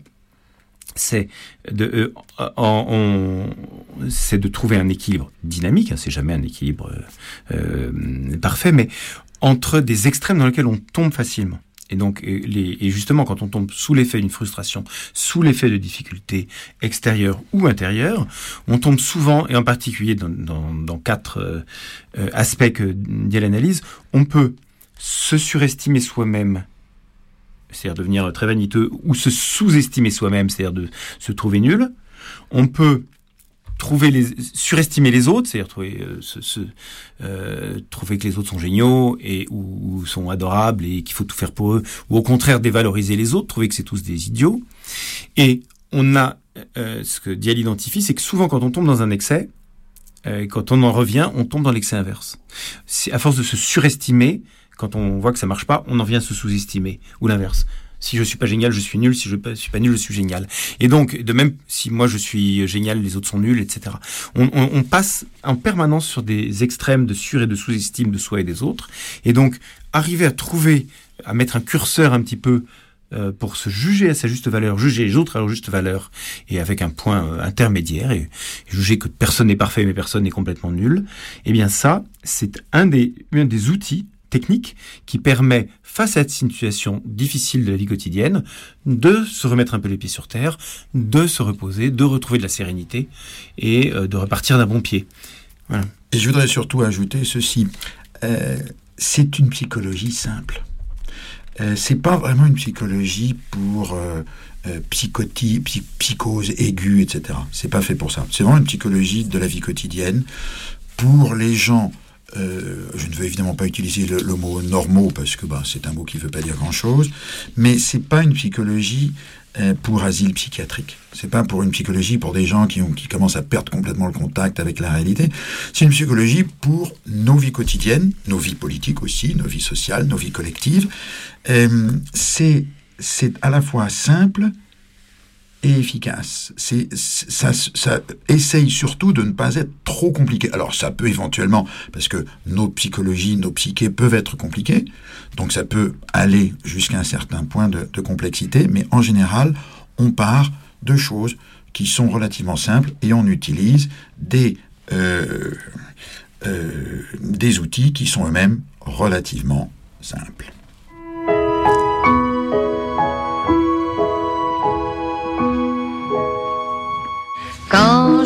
c'est de, euh, en, on, c'est de trouver un équilibre dynamique, hein, c'est jamais un équilibre euh, parfait, mais entre des extrêmes dans lesquels on tombe facilement. Et donc, les, et justement, quand on tombe sous l'effet d'une frustration, sous l'effet de difficultés extérieures ou intérieures, on tombe souvent, et en particulier dans, dans, dans quatre euh, aspects que Diel analyse, on peut se surestimer soi-même, c'est-à-dire devenir très vaniteux, ou se sous-estimer soi-même, c'est-à-dire de se trouver nul. On peut trouver les, surestimer les autres, c'est-à-dire trouver, euh, se, se, euh, trouver que les autres sont géniaux et ou, ou sont adorables et qu'il faut tout faire pour eux, ou au contraire dévaloriser les autres, trouver que c'est tous des idiots. Et on a euh, ce que Diel identifie, c'est que souvent quand on tombe dans un excès, euh, quand on en revient, on tombe dans l'excès inverse. C'est à force de se surestimer, quand on voit que ça marche pas, on en vient à se sous-estimer, ou l'inverse. Si je suis pas génial, je suis nul. Si je suis pas nul, je suis génial. Et donc, de même, si moi je suis génial, les autres sont nuls, et cetera. On, on, on passe en permanence sur des extrêmes de sur- et de sous-estime de soi et des autres. Et donc, arriver à trouver, à mettre un curseur un petit peu euh, pour se juger à sa juste valeur, juger les autres à leur juste valeur, et avec un point euh, intermédiaire, et, et juger que personne n'est parfait, mais personne n'est complètement nul. Eh bien, ça, c'est un des, un des outils technique qui permet, face à cette situation difficile de la vie quotidienne, de se remettre un peu les pieds sur terre, de se reposer, de retrouver de la sérénité et euh, de repartir d'un bon pied. Voilà. Et je voudrais surtout ajouter ceci. Euh, c'est une psychologie simple. Euh, c'est pas vraiment une psychologie pour euh, euh, psychotie, psy- psychose aiguë, et cetera. C'est pas fait pour ça. C'est vraiment une psychologie de la vie quotidienne pour les gens. Euh, je ne veux évidemment pas utiliser le, le mot normaux parce que bah, c'est un mot qui ne veut pas dire grand-chose, mais c'est pas une psychologie euh, pour asile psychiatrique. C'est pas pour une psychologie pour des gens qui, ont, qui commencent à perdre complètement le contact avec la réalité. C'est une psychologie pour nos vies quotidiennes, nos vies politiques aussi, nos vies sociales, nos vies collectives. Euh, c'est, c'est à la fois simple et efficace. C'est, ça, ça essaye surtout de ne pas être trop compliqué. Alors ça peut éventuellement, parce que nos psychologies, nos psychés peuvent être compliquées, donc ça peut aller jusqu'à un certain point de, de complexité, mais en général, on part de choses qui sont relativement simples et on utilise des, euh, euh, des outils qui sont eux-mêmes relativement simples. Quand je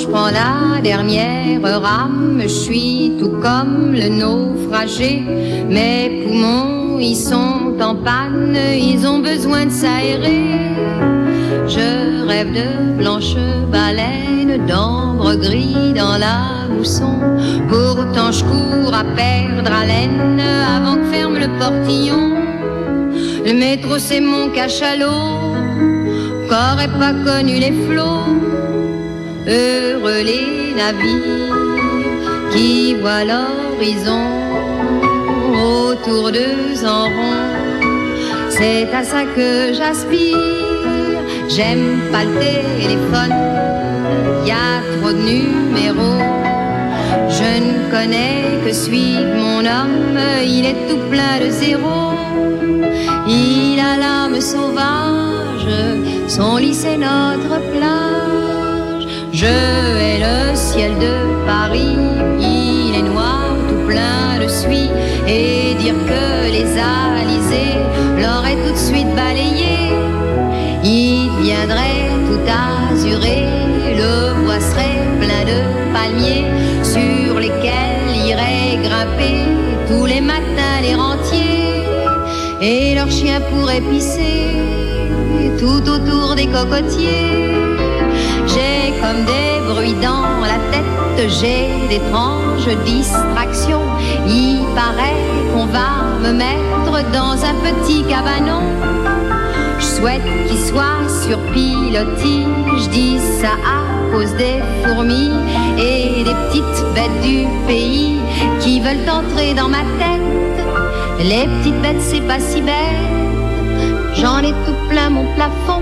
prends la dernière rame, je suis tout comme le naufragé. Mes poumons, ils sont en panne, ils ont besoin de s'aérer. Je rêve de blanches baleines, d'ambre gris dans la mousson. Pourtant je cours à perdre haleine avant que ferme le portillon. Le métro c'est mon cachalot, qu'aurait pas connu les flots. Heureux les navires qui voient l'horizon autour d'eux en rond. C'est à ça que j'aspire. J'aime pas le téléphone, y a trop de numéros. Je ne connais que suivre mon homme, il est tout plein de zéros. Il a l'âme sauvage, son lit c'est notre plage. Je hais le ciel de Paris, il est noir, tout plein de suie. Et dire que les alizés l'auraient tout de suite balayé. Il viendrait tout azuré, le bois serait plein de palmiers sur lesquels iraient grimper tous les matins les rentiers. Et leurs chiens pourraient pisser tout autour des cocotiers. J'ai comme des bruits dans la tête, j'ai d'étranges distractions. Il paraît qu'on va me mettre dans un petit cabanon. Je souhaite qu'il soit sur pilotis, je dis ça à cause des fourmis et des petites bêtes du pays qui veulent entrer dans ma tête. Les petites bêtes c'est pas si bête, j'en ai tout plein mon plafond.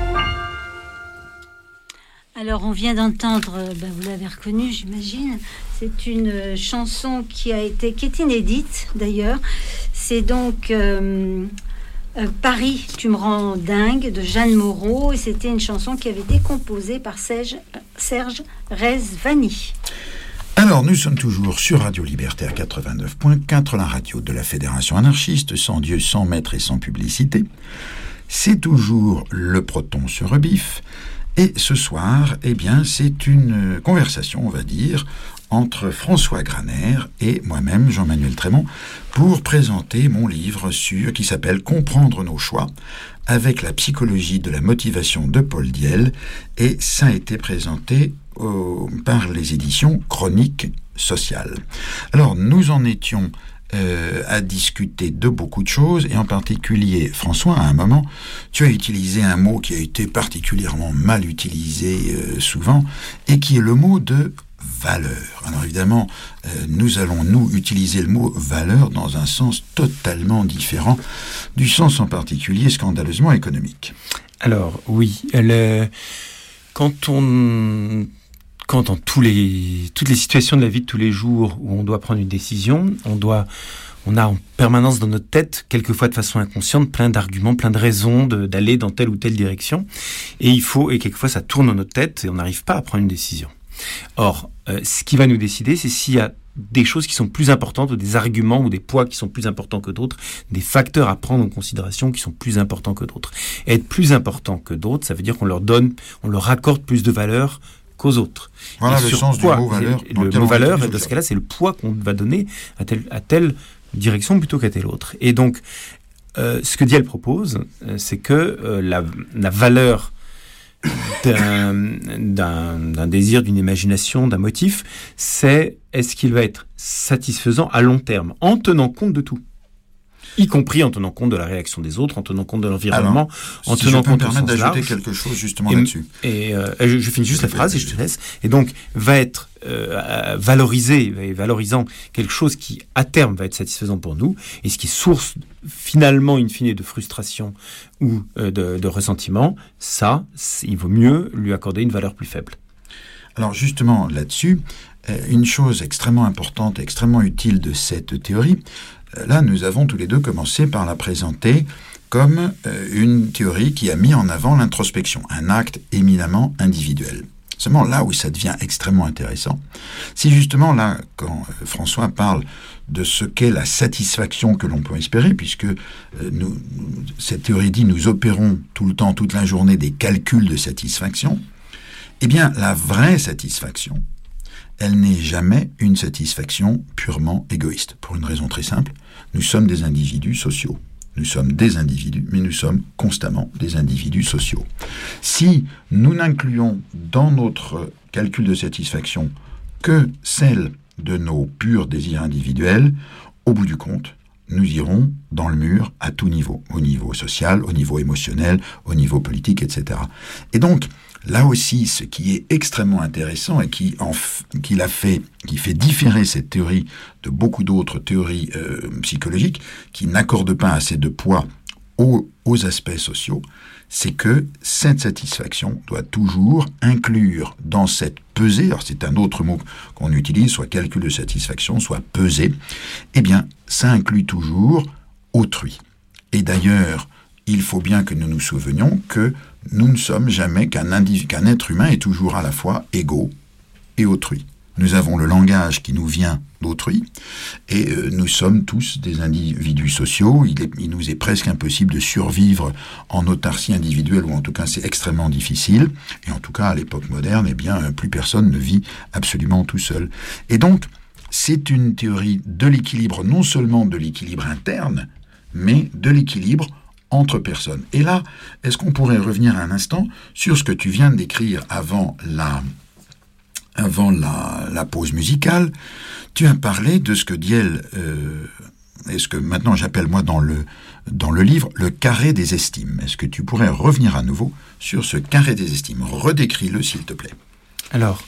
Alors on vient d'entendre, ben vous l'avez reconnu j'imagine, c'est une chanson qui a été, qui est inédite d'ailleurs. C'est donc euh, euh, Paris, tu me rends dingue de Jeanne Moreau, et c'était une chanson qui avait été composée par Serge, Serge Rezvani. Alors, nous sommes toujours sur Radio Libertaire quatre-vingt-neuf point quatre, la radio de la Fédération anarchiste, sans Dieu, sans maître et sans publicité. C'est toujours le Proton se rebiffe. Et ce soir, eh bien, c'est une conversation, on va dire, entre François Graner et moi-même, Jean-Manuel Trémont, pour présenter mon livre sur, qui s'appelle « Comprendre nos choix » avec la psychologie de la motivation de Paul Diel, et ça a été présenté au, par les éditions Chroniques Sociales. Alors, nous en étions Euh, à discuter de beaucoup de choses, et en particulier, François, à un moment, tu as utilisé un mot qui a été particulièrement mal utilisé euh, souvent, et qui est le mot de valeur. Alors évidemment, euh, nous allons, nous, utiliser le mot valeur dans un sens totalement différent du sens en particulier scandaleusement économique. Alors, oui, le... quand on... Quand dans tous les, toutes les situations de la vie de tous les jours où on doit prendre une décision, on doit, on a en permanence dans notre tête, quelquefois de façon inconsciente, plein d'arguments, plein de raisons de, d'aller dans telle ou telle direction. Et il faut, et quelquefois ça tourne dans notre tête et on n'arrive pas à prendre une décision. Or, euh, ce qui va nous décider, c'est s'il y a des choses qui sont plus importantes, ou des arguments ou des poids qui sont plus importants que d'autres, des facteurs à prendre en considération qui sont plus importants que d'autres. Et être plus important que d'autres, ça veut dire qu'on leur donne, on leur accorde plus de valeur qu'aux autres. Voilà le sens quoi, du mot valeur. Le mot valeur, dans ce cas-là, c'est le poids qu'on va donner à telle, à telle direction plutôt qu'à telle autre. Et donc, euh, ce que Diel propose, euh, c'est que euh, la, la valeur d'un, d'un, d'un désir, d'une imagination, d'un motif, c'est est-ce qu'il va être satisfaisant à long terme, en tenant compte de tout, y compris en tenant compte de la réaction des autres, en tenant compte de l'environnement, Alors, en si tenant je peux compte me permettre au sens d'ajouter large. quelque chose justement et, là-dessus. Et euh, je, je finis juste la phrase et je te laisse. Et donc, va être euh, valorisé et valorisant quelque chose qui, à terme, va être satisfaisant pour nous, et ce qui est source, finalement, in fine, de frustration ou euh, de, de ressentiment, ça, il vaut mieux lui accorder une valeur plus faible. Alors justement, là-dessus, euh, une chose extrêmement importante et extrêmement utile de cette théorie, euh, là, nous avons tous les deux commencé par la présenter comme euh, une théorie qui a mis en avant l'introspection, un acte éminemment individuel. Seulement là où ça devient extrêmement intéressant, c'est justement là quand euh, François parle de ce qu'est la satisfaction que l'on peut espérer, puisque euh, nous, nous, cette théorie dit nous opérons tout le temps, toute la journée, des calculs de satisfaction. Eh bien, la vraie satisfaction, elle n'est jamais une satisfaction purement égoïste, pour une raison très simple. Nous sommes des individus sociaux. Nous sommes des individus, mais nous sommes constamment des individus sociaux. Si nous n'incluons dans notre calcul de satisfaction que celle de nos purs désirs individuels, au bout du compte, nous irons dans le mur à tout niveau, au niveau social, au niveau émotionnel, au niveau politique, et cetera. Et donc, là aussi, ce qui est extrêmement intéressant et qui, en f... qui, l'a fait, qui fait différer cette théorie de beaucoup d'autres théories euh, psychologiques qui n'accordent pas assez de poids aux, aux aspects sociaux, c'est que cette satisfaction doit toujours inclure dans cette pesée, alors c'est un autre mot qu'on utilise, soit calcul de satisfaction, soit pesée, eh bien, ça inclut toujours autrui. Et d'ailleurs, il faut bien que nous nous souvenions que nous ne sommes jamais qu'un, individu, qu'un être humain est toujours à la fois égaux et autrui. Nous avons le langage qui nous vient d'autrui, et euh, nous sommes tous des individus sociaux. Il, est, il nous est presque impossible de survivre en autarcie individuelle, ou en tout cas c'est extrêmement difficile. Et en tout cas, à l'époque moderne, eh bien, plus personne ne vit absolument tout seul. Et donc, c'est une théorie de l'équilibre, non seulement de l'équilibre interne, mais de l'équilibre entre personnes. Et là, est-ce qu'on pourrait revenir un instant sur ce que tu viens de décrire avant la, avant la, la pause musicale? Tu as parlé de ce que Diel, euh, est ce que maintenant j'appelle moi dans le, dans le livre, le carré des estimes. Est-ce que tu pourrais revenir à nouveau sur ce carré des estimes? Redécris-le, s'il te plaît. Alors,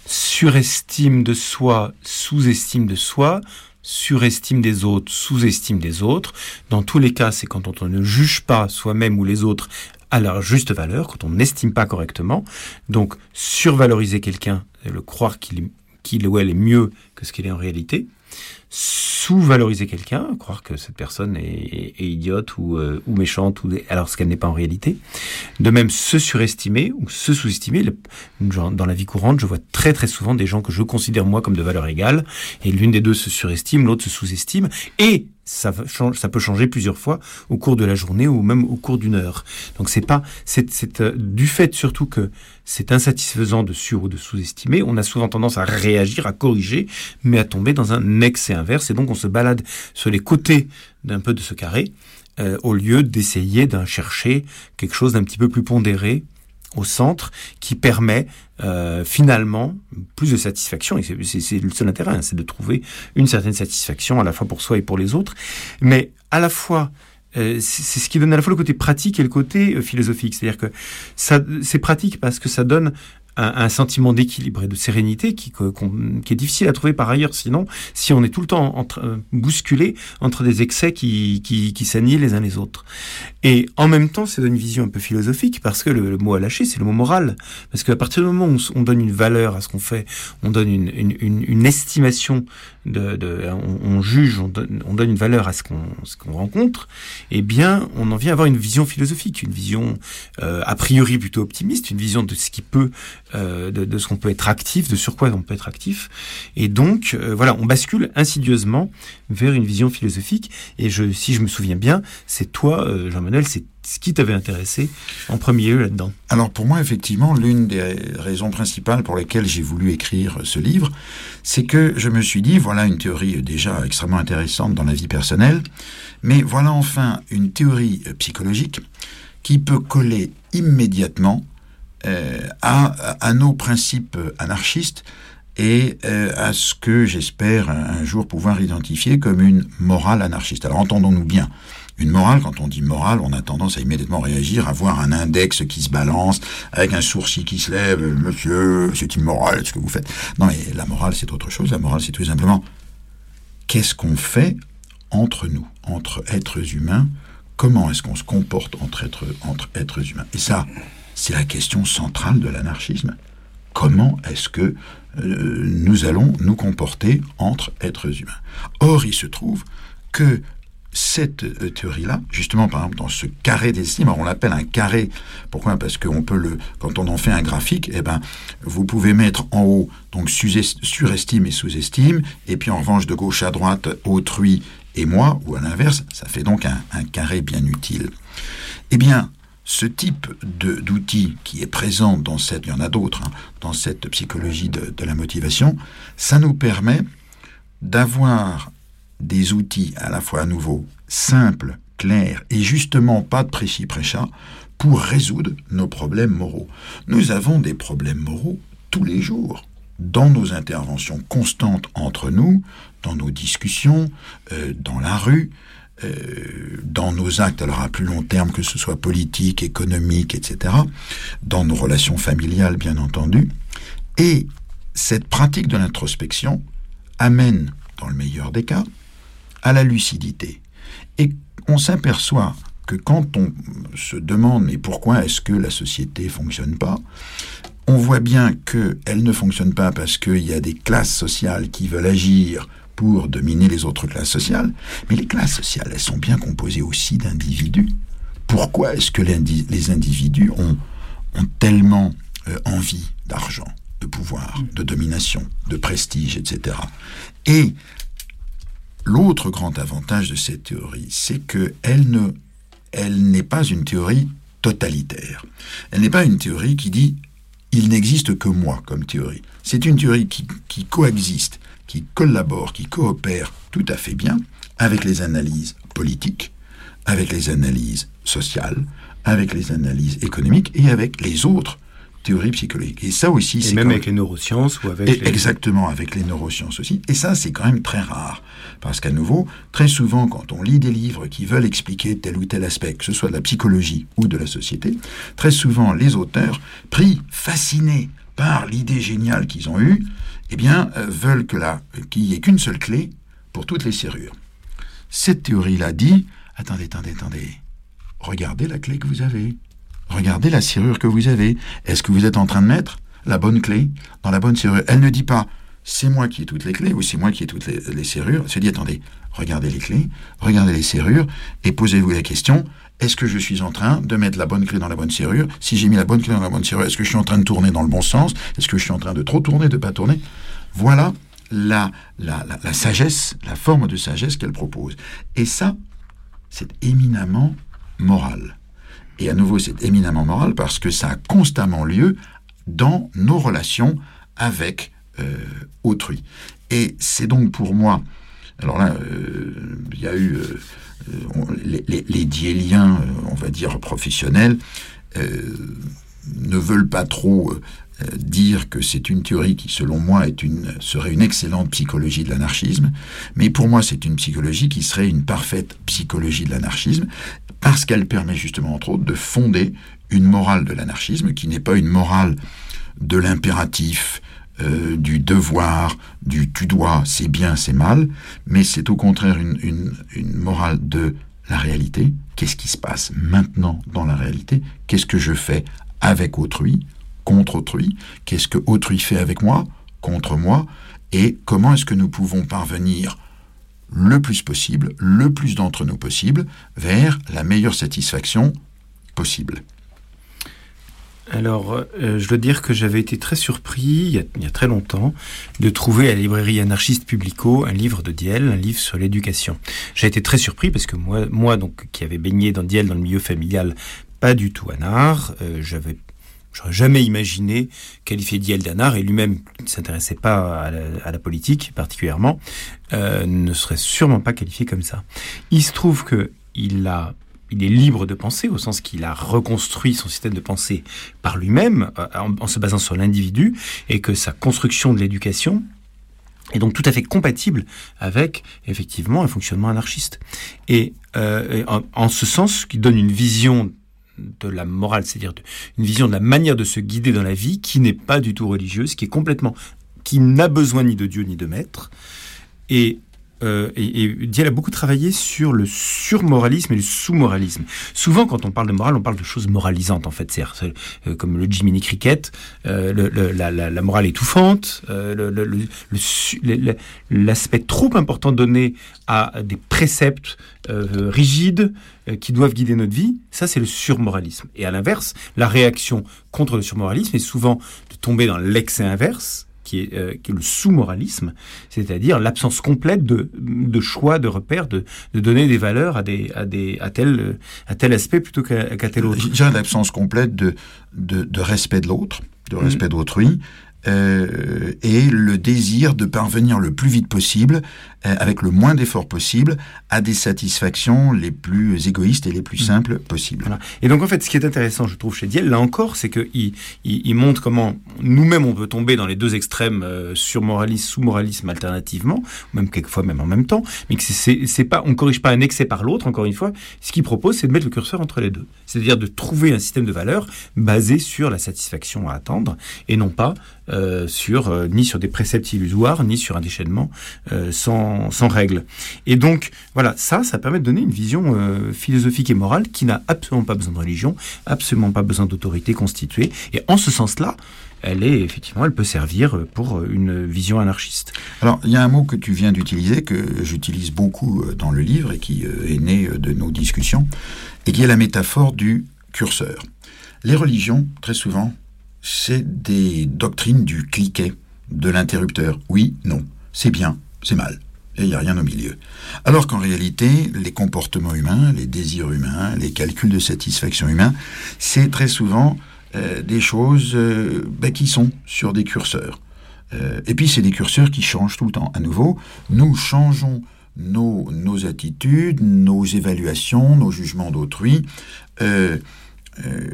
surestime de soi, sous-estime de soi, surestime des autres, sous-estime des autres. Dans tous les cas, c'est quand on ne juge pas soi-même ou les autres à leur juste valeur, quand on n'estime pas correctement. Donc, survaloriser quelqu'un, le croire qu'il, qu'il ou elle est mieux que ce qu'il est en réalité. Sous-valoriser quelqu'un, croire que cette personne est, est, est idiote ou, euh, ou méchante, ou, alors ce qu'elle n'est pas en réalité. De même, se surestimer ou se sous-estimer. Le, genre, dans la vie courante, je vois très très souvent des gens que je considère moi comme de valeur égale, et l'une des deux se surestime, l'autre se sous-estime, et ça, change, ça peut changer plusieurs fois au cours de la journée ou même au cours d'une heure. Donc c'est pas, c'est, c'est euh, du fait surtout que c'est insatisfaisant de sur ou de sous-estimer, on a souvent tendance à réagir, à corriger, mais à tomber dans un excès inverse, et donc on se balade sur les côtés d'un peu de ce carré, euh, au lieu d'essayer de chercher quelque chose d'un petit peu plus pondéré au centre, qui permet euh, finalement plus de satisfaction, et c'est, c'est, c'est le seul intérêt, hein, c'est de trouver une certaine satisfaction à la fois pour soi et pour les autres, mais à la fois Euh, c'est, c'est ce qui donne à la fois le côté pratique et le côté euh, philosophique. C'est-à-dire que ça, c'est pratique parce que ça donne un, un sentiment d'équilibre et de sérénité qui, qui est difficile à trouver par ailleurs, sinon, si on est tout le temps entre, euh, bousculé entre des excès qui, qui, qui s'annihilent les uns les autres. Et en même temps, c'est une vision un peu philosophique, parce que le, le mot à lâcher, c'est le mot moral. Parce qu'à partir du moment où on, on donne une valeur à ce qu'on fait, on donne une, une, une, une estimation, de, de, on, on juge, on donne, on donne une valeur à ce qu'on, ce qu'on rencontre, eh bien, on en vient à avoir une vision philosophique, une vision euh, a priori plutôt optimiste, une vision de ce qui peut Euh, de, de ce qu'on peut être actif, de sur quoi on peut être actif. Et donc, euh, voilà, on bascule insidieusement vers une vision philosophique. Et je, si je me souviens bien, c'est toi, euh, Jean-Manuel, c'est ce qui t'avait intéressé en premier lieu là-dedans. Alors pour moi, effectivement, l'une des raisons principales pour lesquelles j'ai voulu écrire ce livre, c'est que je me suis dit, voilà une théorie déjà extrêmement intéressante dans la vie personnelle, mais voilà enfin une théorie psychologique qui peut coller immédiatement Euh, à, à nos principes anarchistes et euh, à ce que j'espère un jour pouvoir identifier comme une morale anarchiste. Alors entendons-nous bien, une morale, quand on dit morale, on a tendance à immédiatement réagir, à voir un index qui se balance, avec un sourcil qui se lève, « Monsieur, c'est immoral ce que vous faites ». Non, mais la morale c'est autre chose, la morale c'est tout simplement qu'est-ce qu'on fait entre nous, entre êtres humains, comment est-ce qu'on se comporte entre êtres, entre êtres humains. Et ça, c'est la question centrale de l'anarchisme. Comment est-ce que euh, nous allons nous comporter entre êtres humains? Or, il se trouve que cette euh, théorie-là, justement, par exemple, dans ce carré d'estime, alors on l'appelle un carré. Pourquoi? Parce que on peut le, quand on en fait un graphique, eh ben, vous pouvez mettre en haut donc surestime et sous-estime, et puis en revanche de gauche à droite autrui et moi, ou à l'inverse, ça fait donc un, un carré bien utile. Eh bien, ce type de, d'outil qui est présent dans cette, il y en a d'autres, hein, dans cette psychologie de, de la motivation, ça nous permet d'avoir des outils à la fois à nouveau simples, clairs et justement pas de précis-préchat pour résoudre nos problèmes moraux. Nous avons des problèmes moraux tous les jours, dans nos interventions constantes entre nous, dans nos discussions, euh, dans la rue, euh, dans nos actes, alors à plus long terme, que ce soit politique, économique, et cetera, dans nos relations familiales, bien entendu. Et cette pratique de l'introspection amène, dans le meilleur des cas, à la lucidité. Et on s'aperçoit que quand on se demande mais pourquoi est-ce que la société fonctionne pas, on voit bien qu'elle ne fonctionne pas parce qu'il y a des classes sociales qui veulent agir pour dominer les autres classes sociales, mais les classes sociales, elles sont bien composées aussi d'individus. Pourquoi est-ce que les individus ont, ont tellement euh, envie d'argent, de pouvoir, de domination, de prestige, et cetera. Et l'autre grand avantage de cette théorie, c'est qu'elle ne, elle n'est pas une théorie totalitaire. Elle n'est pas une théorie qui dit « il n'existe que moi » comme théorie. C'est une théorie qui, qui coexiste, qui collabore, qui coopère tout à fait bien avec les analyses politiques, avec les analyses sociales, avec les analyses économiques et avec les autres théorie psychologique. Et ça aussi, et c'est même quand avec même... les neurosciences ou avec et les... Exactement, avec les neurosciences aussi. Et ça, c'est quand même très rare. Parce qu'à nouveau, très souvent, quand on lit des livres qui veulent expliquer tel ou tel aspect, que ce soit de la psychologie ou de la société, très souvent, les auteurs, pris, fascinés par l'idée géniale qu'ils ont eue, eh bien, euh, veulent que la, qu'il n'y ait qu'une seule clé pour toutes les serrures. Cette théorie-là dit, attendez, attendez, attendez, regardez la clé que vous avez. Regardez la serrure que vous avez. Est-ce que vous êtes en train de mettre la bonne clé dans la bonne serrure ? Elle ne dit pas « c'est moi qui ai toutes les clés » ou « c'est moi qui ai toutes les, les serrures ». Elle se dit « attendez, regardez les clés, regardez les serrures et posez-vous la question « est-ce que je suis en train de mettre la bonne clé dans la bonne serrure ? Si j'ai mis la bonne clé dans la bonne serrure, est-ce que je suis en train de tourner dans le bon sens ? Est-ce que je suis en train de trop tourner, de pas tourner ?» Voilà la, la, la, la sagesse, la forme de sagesse qu'elle propose. Et ça, c'est éminemment moral. Et à nouveau, c'est éminemment moral parce que ça a constamment lieu dans nos relations avec euh, autrui. Et c'est donc pour moi, alors là, il euh, y a eu euh, on, les, les, les diéliens, on va dire professionnels, euh, ne veulent pas trop euh, dire que c'est une théorie qui, selon moi, est une, serait une excellente psychologie de l'anarchisme, mais pour moi, c'est une psychologie qui serait une parfaite psychologie de l'anarchisme, parce qu'elle permet justement, entre autres, de fonder une morale de l'anarchisme qui n'est pas une morale de l'impératif, euh, du devoir, du tu dois, c'est bien, c'est mal, mais c'est au contraire une, une, une morale de la réalité. Qu'est-ce qui se passe maintenant dans la réalité ? Qu'est-ce que je fais avec autrui, contre autrui ? Qu'est-ce que autrui fait avec moi, contre moi ? Et comment est-ce que nous pouvons parvenir le plus possible, le plus d'entre nous possible, vers la meilleure satisfaction possible. Alors, euh, je dois dire que j'avais été très surpris, il y, a, il y a très longtemps, de trouver à la librairie Anarchiste Publico un livre de Diel, un livre sur l'éducation. J'ai été très surpris parce que moi, moi donc, qui avais baigné dans Diel, dans le milieu familial, pas du tout anard, euh, j'avais J'aurais jamais imaginé qualifier Diel d'anard, et lui-même qui ne s'intéressait pas à la, à la politique particulièrement, euh, ne serait sûrement pas qualifié comme ça. Il se trouve que il a, il est libre de penser, au sens qu'il a reconstruit son système de pensée par lui-même, euh, en, en se basant sur l'individu, et que sa construction de l'éducation est donc tout à fait compatible avec, effectivement, un fonctionnement anarchiste. Et, euh, et en, en ce sens, qu'il donne une vision de la morale, c'est-à-dire de, une vision de la manière de se guider dans la vie qui n'est pas du tout religieuse, qui est complètement, qui n'a besoin ni de Dieu ni de maître. Et, euh, et, et Diel a beaucoup travaillé sur le surmoralisme et le sous-moralisme. Souvent, quand on parle de morale, on parle de choses moralisantes, en fait. C'est euh, comme le Jiminy Cricket, euh, le, le, la, la, la morale étouffante, euh, le, le, le, le, l'aspect trop important donné à des préceptes euh, rigides euh, qui doivent guider notre vie. Ça, c'est le surmoralisme. Et à l'inverse, la réaction contre le surmoralisme est souvent de tomber dans l'excès inverse, qui est, euh, qui est le sous-moralisme, c'est-à-dire l'absence complète de, de choix, de repères, de, de donner des valeurs à, des, à, des, à, tel, à tel aspect plutôt qu'à, qu'à tel autre. Je dirais l'absence complète de, de, de respect de l'autre, de respect mmh. d'autrui, euh, et le désir de parvenir le plus vite possible, euh, avec le moins d'efforts possible, à des satisfactions les plus égoïstes et les plus simples possibles. Voilà. Et donc en fait, ce qui est intéressant, je trouve, chez Diel, là encore, c'est qu'il il, il montre comment nous-mêmes on peut tomber dans les deux extrêmes, euh, sur moralisme, sous-moralisme alternativement, même quelquefois même en même temps, mais que c'est, c'est, c'est pas, on corrige pas un excès par l'autre, encore une fois. Ce qu'il propose, c'est de mettre le curseur entre les deux. C'est-à-dire de trouver un système de valeurs basé sur la satisfaction à attendre, et non pas euh, sur, euh, ni sur des préceptes illusoires, ni sur un déchaînement euh, sans, sans règles. Et donc, voilà, ça, ça permet de donner une vision euh, philosophique et morale qui n'a absolument pas besoin de religion, absolument pas besoin d'autorité constituée. Et en ce sens-là, elle est effectivement, elle peut servir pour une vision anarchiste. Alors, il y a un mot que tu viens d'utiliser, que j'utilise beaucoup dans le livre et qui est né de nos discussions, et qui est la métaphore du curseur. Les religions, très souvent, c'est des doctrines du cliquet, de l'interrupteur. Oui, non, c'est bien, c'est mal. Et il n'y a rien au milieu. Alors qu'en réalité, les comportements humains, les désirs humains, les calculs de satisfaction humains, c'est très souvent euh, des choses euh, bah, qui sont sur des curseurs. Euh, et puis c'est des curseurs qui changent tout le temps. À nouveau, nous changeons nos, nos attitudes, nos évaluations, nos jugements d'autrui, euh, euh,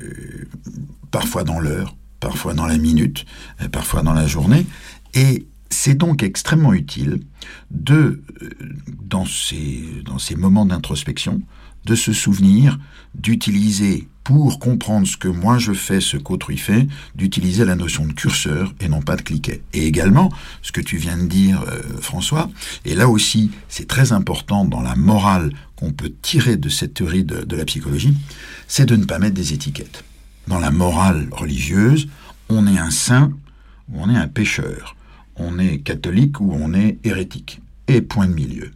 parfois dans l'heure, parfois dans la minute, euh, parfois dans la journée. Et c'est donc extrêmement utile de, dans ces, dans ces moments d'introspection, de se souvenir d'utiliser, pour comprendre ce que moi je fais, ce qu'autrui fait, d'utiliser la notion de curseur et non pas de cliquet. Et également, ce que tu viens de dire, euh, François, et là aussi, c'est très important dans la morale qu'on peut tirer de cette théorie de, de la psychologie, c'est de ne pas mettre des étiquettes. Dans la morale religieuse, on est un saint ou on est un pécheur. On est catholique ou on est hérétique. Et point de milieu.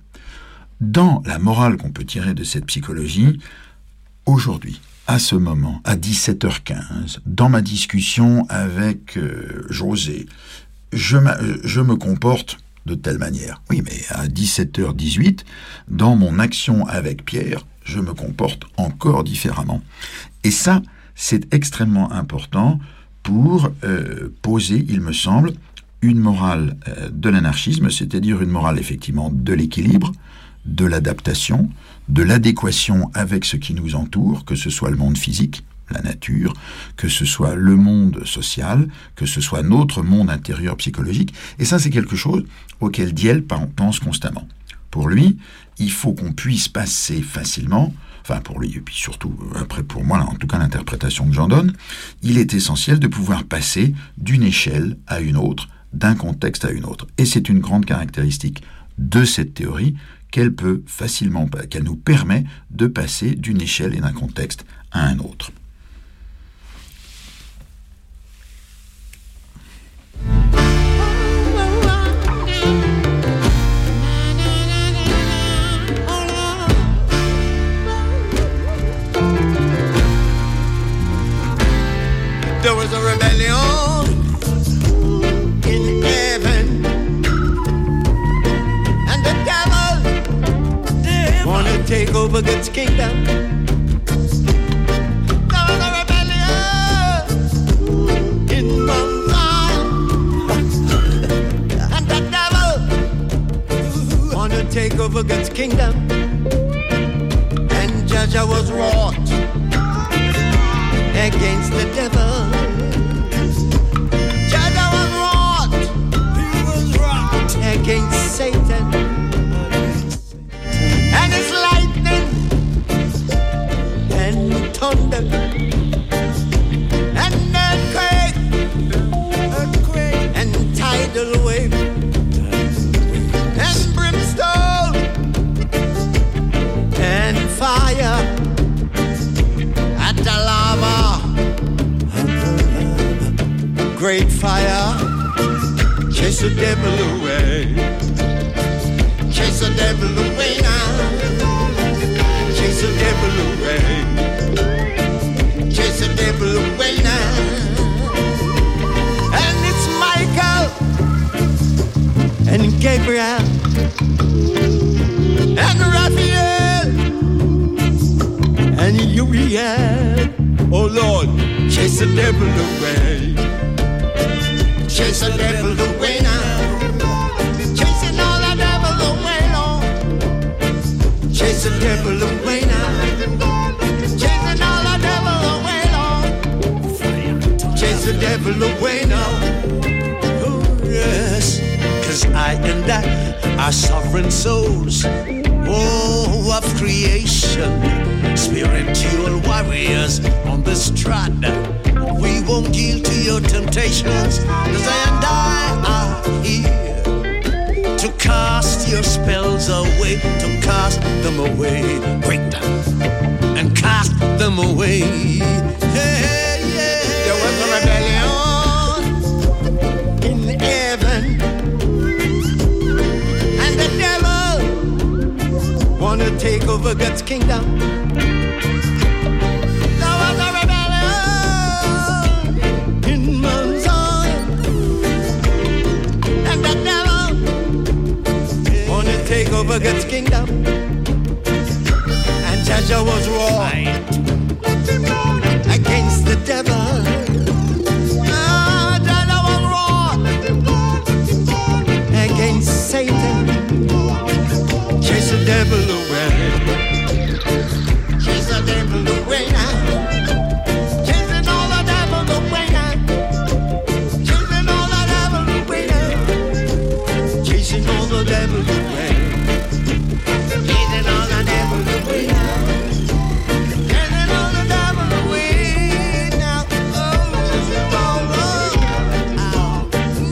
Dans la morale qu'on peut tirer de cette psychologie, aujourd'hui, à ce moment, à dix-sept heures quinze, dans ma discussion avec euh, José, je, je me comporte de telle manière. Oui, mais à dix-sept heures dix-huit, dans mon action avec Pierre, je me comporte encore différemment. Et ça, c'est extrêmement important pour euh, poser, il me semble, une morale euh, de l'anarchisme, c'est-à-dire une morale effectivement de l'équilibre, de l'adaptation, de l'adéquation avec ce qui nous entoure, que ce soit le monde physique, la nature, que ce soit le monde social, que ce soit notre monde intérieur psychologique. Et ça, c'est quelque chose auquel Diel pense constamment. Pour lui, il faut qu'on puisse passer facilement, enfin pour lui, et puis surtout, après pour moi, en tout cas l'interprétation que j'en donne, il est essentiel de pouvoir passer d'une échelle à une autre, d'un contexte à une autre. Et c'est une grande caractéristique de cette théorie qu'elle peut facilement, qu'elle nous permet de passer d'une échelle et d'un contexte à un autre. There was a rebellion in heaven, and the devil wanna take over God's kingdom. There was a rebellion in Mount Zion, and the devil wanna take over God's kingdom. And Judge was wrought against the devil. Judge was wrought, he was wrought against Satan. And it's lightning and thunder and earthquake, earthquake and tidal wave and brimstone and fire. The lava, great fire, chase the devil away, chase the devil away now, chase the devil away, chase the devil away now. And it's Michael chase the devil away. Chase the devil away now. Chasing all the devil away, Lord. Chase the devil away now. Chasing all the devil away, Lord. Chase the devil away now. Oh, yes. Cause I and I are sovereign souls, oh, of creation, spiritual warriors on this trot. We won't yield to your temptations, cause I and I are here to cast your spells away, to cast them away. Break them and cast them away. Hey, yeah. There was a rebellion in heaven, and the devil wanna take over God's kingdom. There was a rebellion in Mount Zion, and the devil wanna take over God's kingdom. And Jaja was wrong against the devil. Ah, Jaja was wrong against Satan. Chase the devil away. Chase the devil away now. Chasing all the devil away now. Chasing all the devil away now. Chasing all the devil away. Chasing all the devil away now. Chasing all the devil away now. Oh, oh,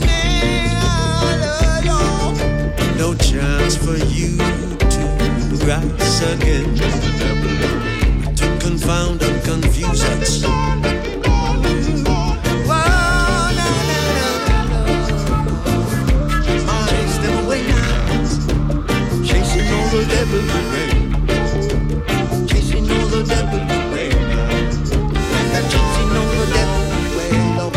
oh, oh. No chance for you to rise again, to confound and confuse us. Whoa, no, no, no. Chase them away now. Chasing all the devil away. Chasing all the devil away now. Chasing all the devil away, Lord.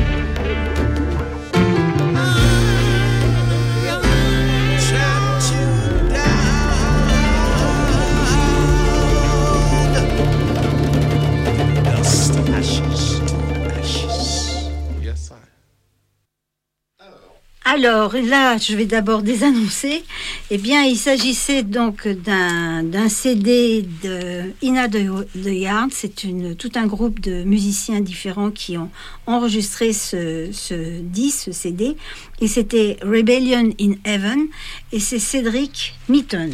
Alors là, je vais d'abord désannoncer. Eh bien, il s'agissait donc d'un, d'un C D de Ina de, de Yard. C'est une, tout un groupe de musiciens différents qui ont enregistré ce, ce disque, ce C D. Et c'était Rebellion in Heaven. Et c'est Cédric Mitton.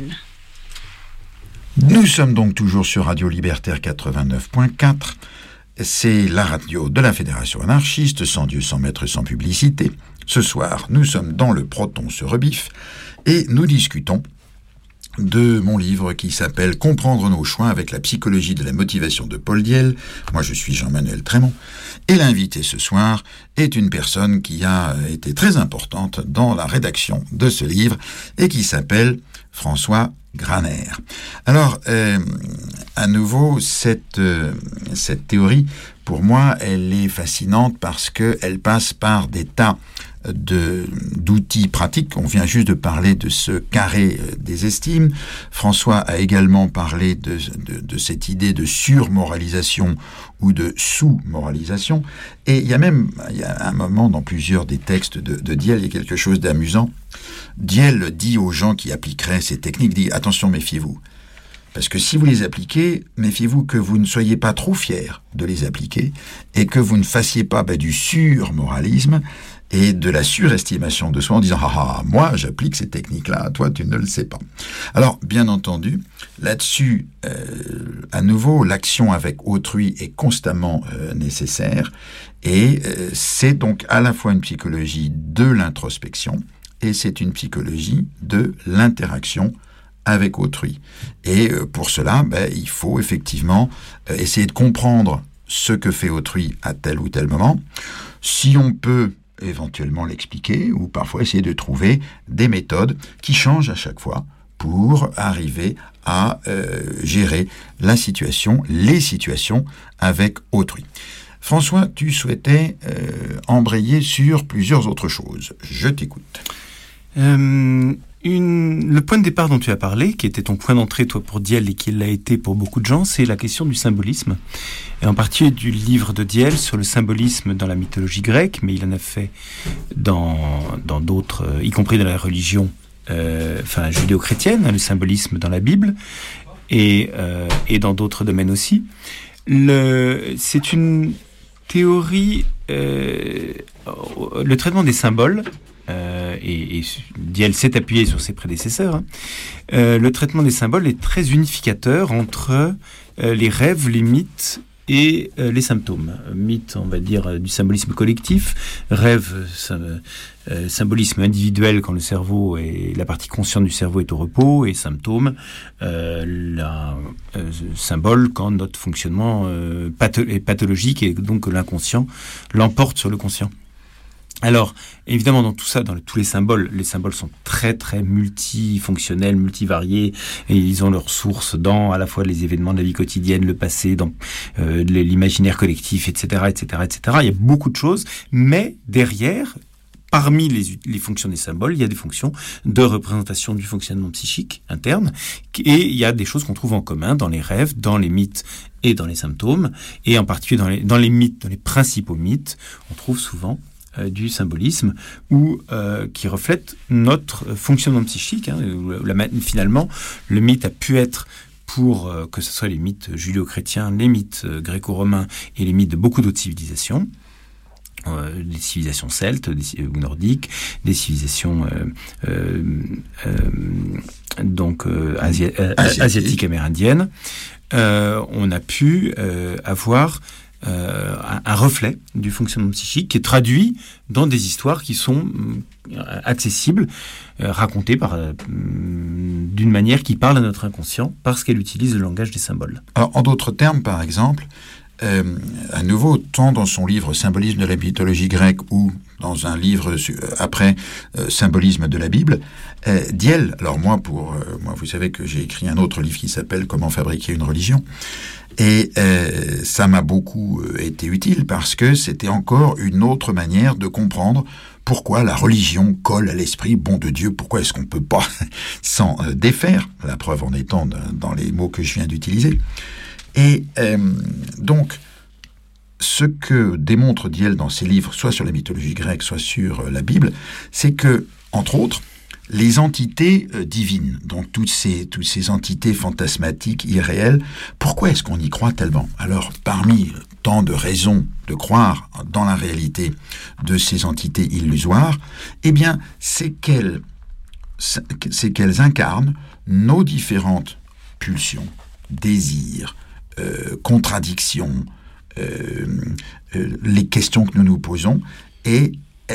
Nous sommes donc toujours sur Radio Libertaire quatre-vingt-neuf point quatre. C'est la radio de la Fédération anarchiste, sans Dieu, sans maître, sans publicité. Ce soir, nous sommes dans le Proton se rebiffe et nous discutons de mon livre qui s'appelle « Comprendre nos choix avec la psychologie de la motivation de Paul Diel ». Moi, je suis Jean-Manuel Trémont. Et l'invité ce soir est une personne qui a été très importante dans la rédaction de ce livre et qui s'appelle François Graner. Alors, euh, à nouveau, cette, euh, cette théorie, pour moi, elle est fascinante parce qu'elle passe par des tas de, d'outils pratiques. On vient juste de parler de ce carré des estimes. François a également parlé de, de, de cette idée de surmoralisation ou de sous-moralisation. Et il y a même, il y a un moment dans plusieurs des textes de, de Diel, il y a quelque chose d'amusant. Diel dit aux gens qui appliqueraient ces techniques, dit « Attention, méfiez-vous ». Parce que si vous les appliquez, méfiez-vous que vous ne soyez pas trop fiers de les appliquer et que vous ne fassiez pas bah, du surmoralisme et de la surestimation de soi en disant « Ah ah, moi j'applique ces techniques-là, toi tu ne le sais pas ». Alors, bien entendu, là-dessus, euh, à nouveau, l'action avec autrui est constamment euh, nécessaire et euh, c'est donc à la fois une psychologie de l'introspection et c'est une psychologie de l'interaction avec autrui. Et euh, pour cela, ben, il faut effectivement euh, essayer de comprendre ce que fait autrui à tel ou tel moment. Si on peut éventuellement l'expliquer, ou parfois essayer de trouver des méthodes qui changent à chaque fois pour arriver à euh, gérer la situation, les situations avec autrui. François, tu souhaitais euh, embrayer sur plusieurs autres choses. Je t'écoute. Euh, une, le point de départ dont tu as parlé, qui était ton point d'entrée, toi, pour Diel, et qui l'a été pour beaucoup de gens, c'est la question du symbolisme. Et en particulier du livre de Diel sur le symbolisme dans la mythologie grecque, mais il en a fait dans, dans d'autres, euh, y compris dans la religion euh, enfin, judéo-chrétienne, hein, le symbolisme dans la Bible, et, euh, et dans d'autres domaines aussi. Le, c'est une théorie, euh, le traitement des symboles, Euh, et, et Diel s'est appuyé sur ses prédécesseurs, hein. euh, le traitement des symboles est très unificateur entre euh, les rêves, les mythes et euh, les symptômes. Mythe, on va dire, euh, du symbolisme collectif, rêve, euh, euh, symbolisme individuel quand le cerveau et la partie consciente du cerveau est au repos, et symptômes, euh, la, euh, symbole quand notre fonctionnement euh, patho- est pathologique et donc que l'inconscient l'emporte sur le conscient. Alors, évidemment, dans tout ça, dans le, tous les symboles, les symboles sont très, très multifonctionnels, multivariés, et ils ont leur source dans à la fois les événements de la vie quotidienne, le passé, dans euh, l'imaginaire collectif, et cetera, et cetera, et cetera. Il y a beaucoup de choses, mais derrière, parmi les, les fonctions des symboles, il y a des fonctions de représentation du fonctionnement psychique interne, et il y a des choses qu'on trouve en commun dans les rêves, dans les mythes et dans les symptômes, et en particulier dans les, dans les mythes, dans les principaux mythes, on trouve souvent du symbolisme ou euh, qui reflète notre fonctionnement psychique. Hein, la, finalement, le mythe a pu être pour euh, que ce soit les mythes judéo-chrétiens, les mythes euh, gréco-romains et les mythes de beaucoup d'autres civilisations, euh, des civilisations celtes des, ou nordiques, des civilisations euh, euh, euh, donc euh, asia, euh, asiatiques amérindiennes. Euh, on a pu euh, avoir Euh, un, un reflet du fonctionnement psychique qui est traduit dans des histoires qui sont euh, accessibles, euh, racontées par, euh, d'une manière qui parle à notre inconscient parce qu'elle utilise le langage des symboles. Alors, en d'autres termes, par exemple, euh, à nouveau, tant dans son livre Symbolisme de la mythologie grecque ou dans un livre après euh, Symbolisme de la Bible, euh, Diel, alors moi, pour, euh, moi, vous savez que j'ai écrit un autre livre qui s'appelle Comment fabriquer une religion. Et euh, ça m'a beaucoup euh, été utile parce que c'était encore une autre manière de comprendre pourquoi la religion colle à l'esprit bon de Dieu, pourquoi est-ce qu'on peut pas s'en euh, défaire, la preuve en étant de, dans les mots que je viens d'utiliser. Et euh, donc, ce que démontre Diel dans ses livres, soit sur la mythologie grecque, soit sur euh, la Bible, c'est que, entre autres, les entités euh, divines, donc toutes ces, toutes ces entités fantasmatiques, irréelles, pourquoi est-ce qu'on y croit tellement ? Alors, parmi tant de raisons de croire dans la réalité de ces entités illusoires, eh bien, c'est qu'elles, c'est qu'elles incarnent nos différentes pulsions, désirs, euh, contradictions, euh, euh, les questions que nous nous posons, et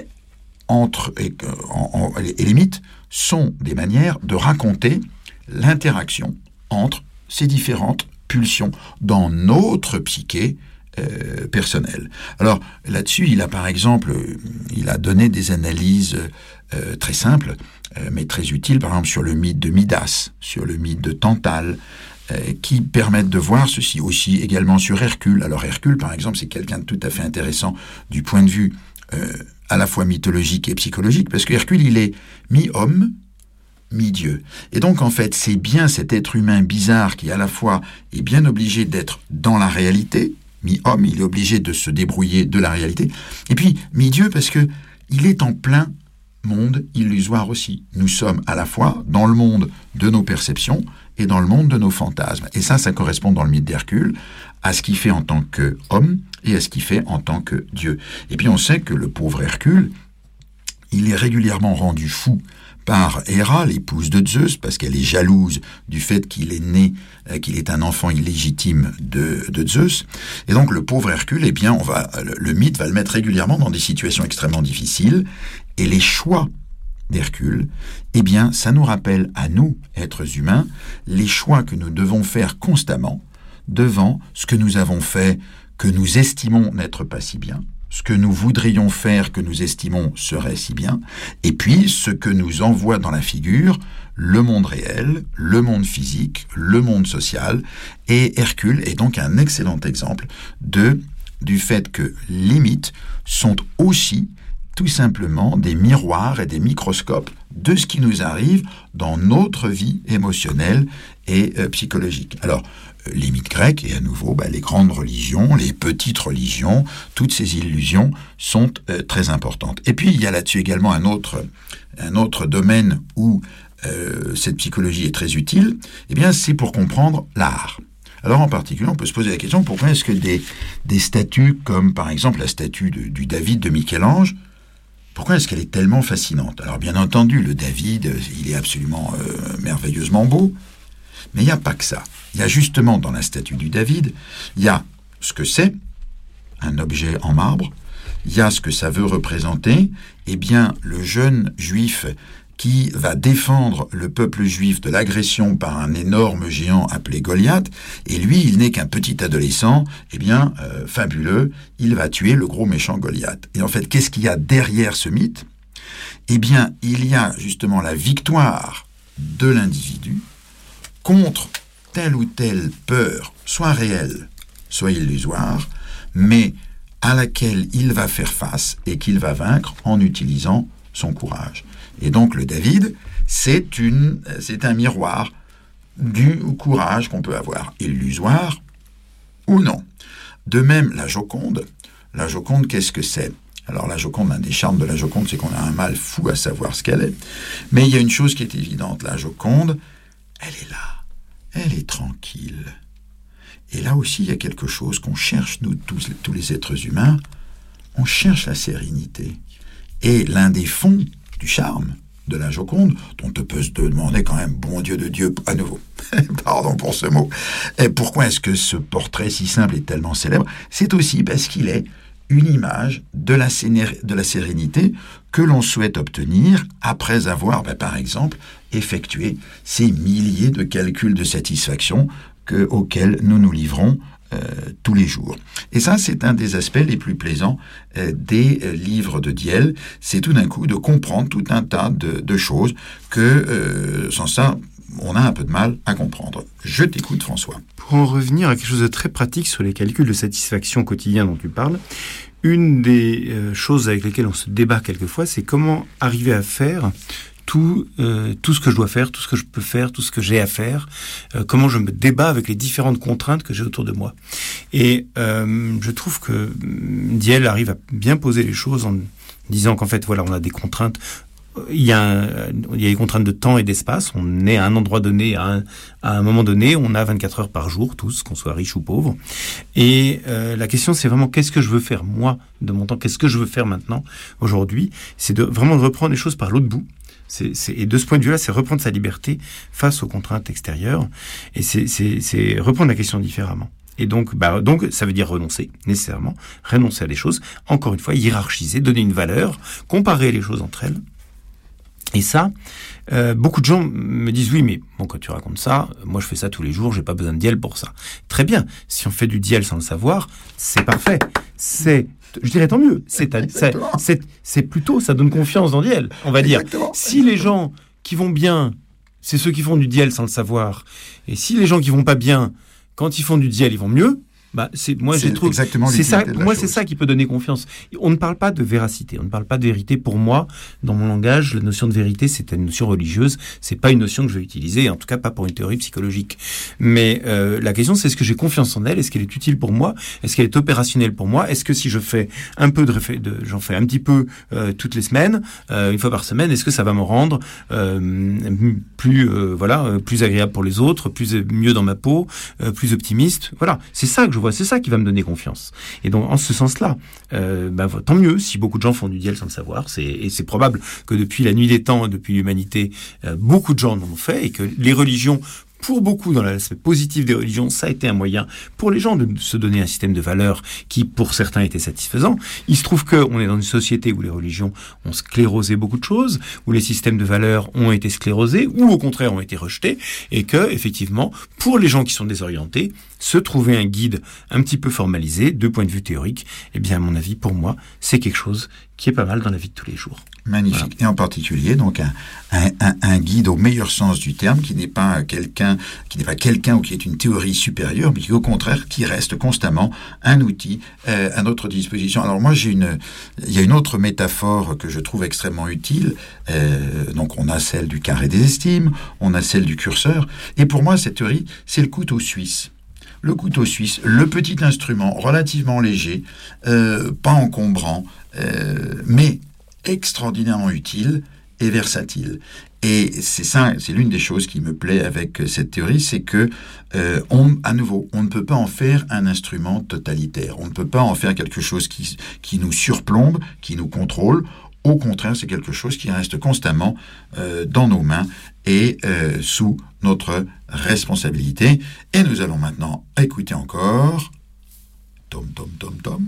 entre et, en, en, et les mythes sont des manières de raconter l'interaction entre ces différentes pulsions dans notre psyché euh, personnelle. Alors là-dessus, il a par exemple, il a donné des analyses euh, très simples, euh, mais très utiles, par exemple sur le mythe de Midas, sur le mythe de Tantale, euh, qui permettent de voir ceci aussi également sur Hercule. Alors Hercule, par exemple, c'est quelqu'un de tout à fait intéressant du point de vue euh, à la fois mythologique et psychologique, parce que Hercule, il est mi-homme, mi-dieu. Et donc, en fait, c'est bien cet être humain bizarre qui, à la fois, est bien obligé d'être dans la réalité, mi-homme, il est obligé de se débrouiller de la réalité, et puis mi-dieu, parce que il est en plein monde illusoire aussi. Nous sommes à la fois dans le monde de nos perceptions et dans le monde de nos fantasmes. Et ça, ça correspond dans le mythe d'Hercule à ce qu'il fait en tant qu'homme et à ce qu'il fait en tant que Dieu. Et puis on sait que le pauvre Hercule, il est régulièrement rendu fou par Héra, l'épouse de Zeus, parce qu'elle est jalouse du fait qu'il est né, euh, qu'il est un enfant illégitime de, de Zeus. Et donc le pauvre Hercule, eh bien, on va, le, le mythe va le mettre régulièrement dans des situations extrêmement difficiles, et les choix d'Hercule, eh bien, ça nous rappelle à nous, êtres humains, les choix que nous devons faire constamment devant ce que nous avons fait, que nous estimons n'être pas si bien, ce que nous voudrions faire que nous estimons serait si bien, et puis ce que nous envoie dans la figure le monde réel, le monde physique, le monde social, et Hercule est donc un excellent exemple de, du fait que les mythes sont aussi tout simplement des miroirs et des microscopes de ce qui nous arrive dans notre vie émotionnelle et euh, psychologique. Alors, euh, les mythes grecs, et à nouveau, bah, les grandes religions, les petites religions, toutes ces illusions sont euh, très importantes. Et puis, il y a là-dessus également un autre, un autre domaine où euh, cette psychologie est très utile, eh bien, c'est pour comprendre l'art. Alors, en particulier, on peut se poser la question, pourquoi est-ce que des, des statues, comme par exemple la statue de, du David de Michel-Ange, pourquoi est-ce qu'elle est tellement fascinante? Alors, bien entendu, le David, il est absolument euh, merveilleusement beau, mais il n'y a pas que ça. Il y a justement, dans la statue du David, il y a ce que c'est, un objet en marbre, il y a ce que ça veut représenter, eh bien, le jeune juif qui va défendre le peuple juif de l'agression par un énorme géant appelé Goliath, et lui, il n'est qu'un petit adolescent, eh bien, euh, fabuleux, il va tuer le gros méchant Goliath. Et en fait, qu'est-ce qu'il y a derrière ce mythe? Eh bien, il y a justement la victoire de l'individu contre telle ou telle peur, soit réelle, soit illusoire, mais à laquelle il va faire face et qu'il va vaincre en utilisant son courage. Et donc le David, c'est, une, c'est un miroir du courage qu'on peut avoir, illusoire ou non. De même, la Joconde, la Joconde, qu'est-ce que c'est? Alors la Joconde, l'un des charmes de la Joconde, c'est qu'on a un mal fou à savoir ce qu'elle est. Mais il y a une chose qui est évidente, la Joconde, elle est là, elle est tranquille. Et là aussi, il y a quelque chose qu'on cherche, nous, tous, tous les êtres humains, on cherche la sérénité. Et l'un des fonds du charme de la Joconde, dont on peut se demander quand même, bon Dieu de Dieu, à nouveau, pardon pour ce mot, et pourquoi est-ce que ce portrait si simple est tellement célèbre? C'est aussi parce qu'il est une image de la, séné- de la sérénité que l'on souhaite obtenir après avoir, ben, par exemple, effectué ces milliers de calculs de satisfaction que, auxquels nous nous livrons Euh, tous les jours. Et ça, c'est un des aspects les plus plaisants euh, des euh, livres de Diel. C'est tout d'un coup de comprendre tout un tas de, de choses que, euh, sans ça, on a un peu de mal à comprendre. Je t'écoute, François. Pour en revenir à quelque chose de très pratique sur les calculs de satisfaction quotidien dont tu parles, une des euh, choses avec lesquelles on se débat quelquefois, c'est comment arriver à faire tout, euh, tout ce que je dois faire, tout ce que je peux faire, tout ce que j'ai à faire, euh, comment je me débat avec les différentes contraintes que j'ai autour de moi. Et euh, je trouve que Diel arrive à bien poser les choses en disant qu'en fait, voilà, on a des contraintes. Il y a, un, il y a des contraintes de temps et d'espace. On est à un endroit donné, à un, à un moment donné. On a vingt-quatre heures par jour, tous, qu'on soit riche ou pauvre. Et euh, la question, c'est vraiment qu'est-ce que je veux faire, moi, de mon temps? Qu'est-ce que je veux faire maintenant, aujourd'hui? C'est de vraiment de reprendre les choses par l'autre bout. C'est, c'est, et de ce point de vue-là, c'est reprendre sa liberté face aux contraintes extérieures. Et c'est, c'est, c'est reprendre la question différemment. Et donc, bah, donc, ça veut dire renoncer, nécessairement. Renoncer à des choses. Encore une fois, hiérarchiser, donner une valeur, comparer les choses entre elles. Et ça, euh, beaucoup de gens me disent, oui, mais bon, quand tu racontes ça, moi je fais ça tous les jours, j'ai pas besoin de Diel pour ça. Très bien. Si on fait du Diel sans le savoir, c'est parfait. C'est, je dirais tant mieux. C'est, c'est, c'est, c'est plutôt, ça donne confiance dans Diel, on va dire. Exactement. Si les gens qui vont bien, c'est ceux qui font du Diel sans le savoir, et si les gens qui vont pas bien, quand ils font du Diel, ils vont mieux, bah, c'est, moi, c'est j'ai trouvé, exactement c'est ça, pour moi, chose. c'est ça qui peut donner confiance. On ne parle pas de véracité. On ne parle pas de vérité. Pour moi, dans mon langage, la notion de vérité, c'est une notion religieuse. C'est pas une notion que je vais utiliser, en tout cas pas pour une théorie psychologique. Mais, euh, la question, c'est est-ce que j'ai confiance en elle? Est-ce qu'elle est utile pour moi? Est-ce qu'elle est opérationnelle pour moi? Est-ce que si je fais un peu de, réfé- de j'en fais un petit peu, euh, toutes les semaines, euh, une fois par semaine, est-ce que ça va me rendre, euh, plus, euh, voilà, euh, plus agréable pour les autres, plus, mieux dans ma peau, euh, plus optimiste? Voilà. C'est ça que je vois. C'est ça qui va me donner confiance. Et donc, en ce sens-là, euh, bah, tant mieux si beaucoup de gens font du Diel sans le savoir. C'est, et c'est probable que depuis la nuit des temps, depuis l'humanité, euh, beaucoup de gens l'ont fait et que les religions, pour beaucoup, dans l'aspect positif des religions, ça a été un moyen pour les gens de se donner un système de valeurs qui, pour certains, était satisfaisant. Il se trouve qu'on est dans une société où les religions ont sclérosé beaucoup de choses, où les systèmes de valeurs ont été sclérosés, ou au contraire ont été rejetés, et que, effectivement, pour les gens qui sont désorientés, se trouver un guide un petit peu formalisé, de point de vue théorique, eh bien, à mon avis, pour moi, c'est quelque chose qui est pas mal dans la vie de tous les jours. Magnifique. Voilà. Et en particulier, donc, un, un, un, un guide au meilleur sens du terme, qui n'est pas quelqu'un, qui n'est pas quelqu'un ou qui est une théorie supérieure, mais qui, au contraire, qui reste constamment un outil euh, à notre disposition. Alors, moi, j'ai une, il y a une autre métaphore que je trouve extrêmement utile. Euh, donc, on a celle du carré des estimes, on a celle du curseur. Et pour moi, cette théorie, c'est le couteau suisse. Le couteau suisse, le petit instrument relativement léger, euh, pas encombrant, euh, mais extraordinairement utile et versatile. Et c'est ça, c'est l'une des choses qui me plaît avec cette théorie, c'est que, euh, on, à nouveau, on ne peut pas en faire un instrument totalitaire. On ne peut pas en faire quelque chose qui, qui nous surplombe, qui nous contrôle. Au contraire, c'est quelque chose qui reste constamment euh, dans nos mains et euh, sous notre responsabilité. Et nous allons maintenant écouter encore Tom Tom Tom Tom.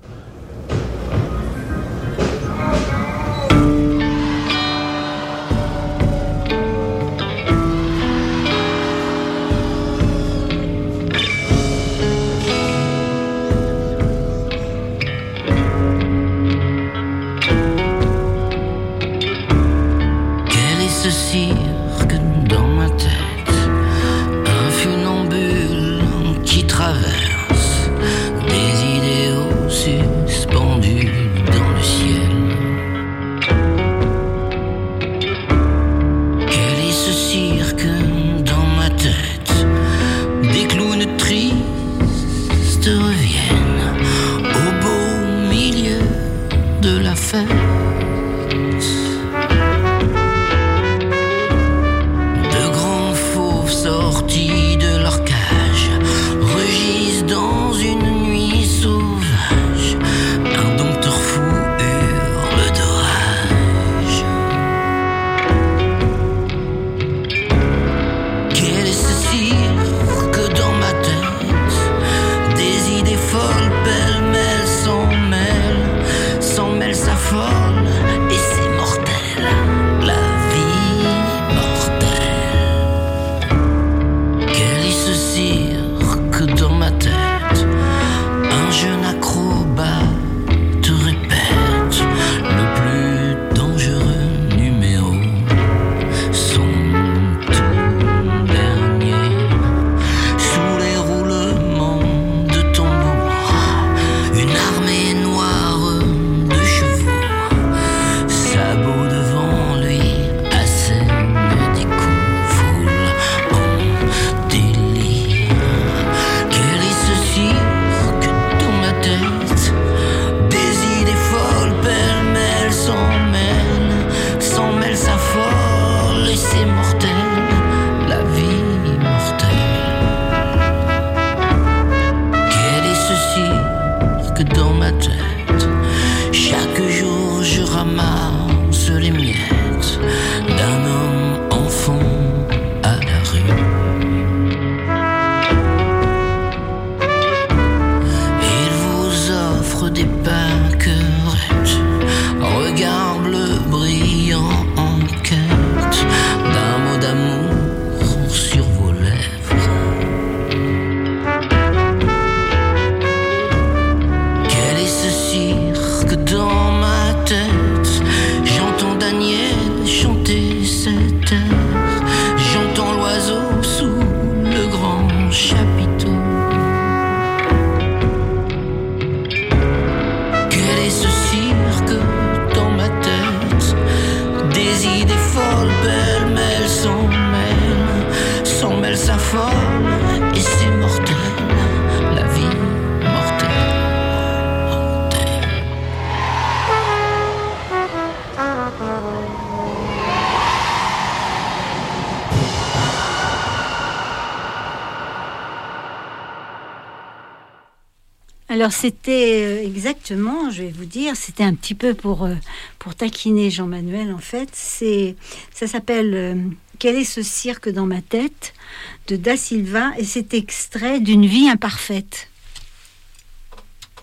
Cirque dans ma tête, un funambule qui traverse des idéaux suspendus dans le ciel. Quel est ce cirque dans ma tête? Des clowns tristes reviennent au beau milieu de la fête. Sortis de leur cage, rugissent dans une nuit sauvage. Un dompteur fou hurle de rage. Quel est ce cirque dans ma tête? Des idées folles pêle-mêle s'en mêlent, s'en mêlent, s'affolent, et c'est mortel. La cirque dans ma tête, un jeune acrobate répète le plus dangereux numéro, son tout dernier, sous les roulements de tambour, une armée noire de chevaux, sabots devant lui, assène des coups, foule en délire. Quel est ce cirque dans ma tête? Des idées folles pêle-mêle s'en mêlent, s'en mêlent, s'affolent, et c'est mortel, la vie mortelle. Quel est ce cirque dans ma tête? Chaque jour je ramasse les miettes d'un homme enfant à la rue. Des pâquerettes, regard bleu brillant en quête d'un mot d'amour sur vos lèvres. Quel est ce cirque dans ma tête? J'entends Daniel chanter cet air, j'entends l'oiseau sous le grand chapiteau. Ce cirque dans ma tête, des idées folles pêle-mêle s'en mêlent, s'en mêlent, s'affolent, et c'est mortel, la vie mortelle, mortelle. Alors c'était exactement, je vais vous dire, c'était un petit peu pour, pour taquiner Jean-Manuel en fait. C'est, ça s'appelle euh, « Quel est ce cirque dans ma tête ?» de Da Silva et c'est extrait d'une vie imparfaite.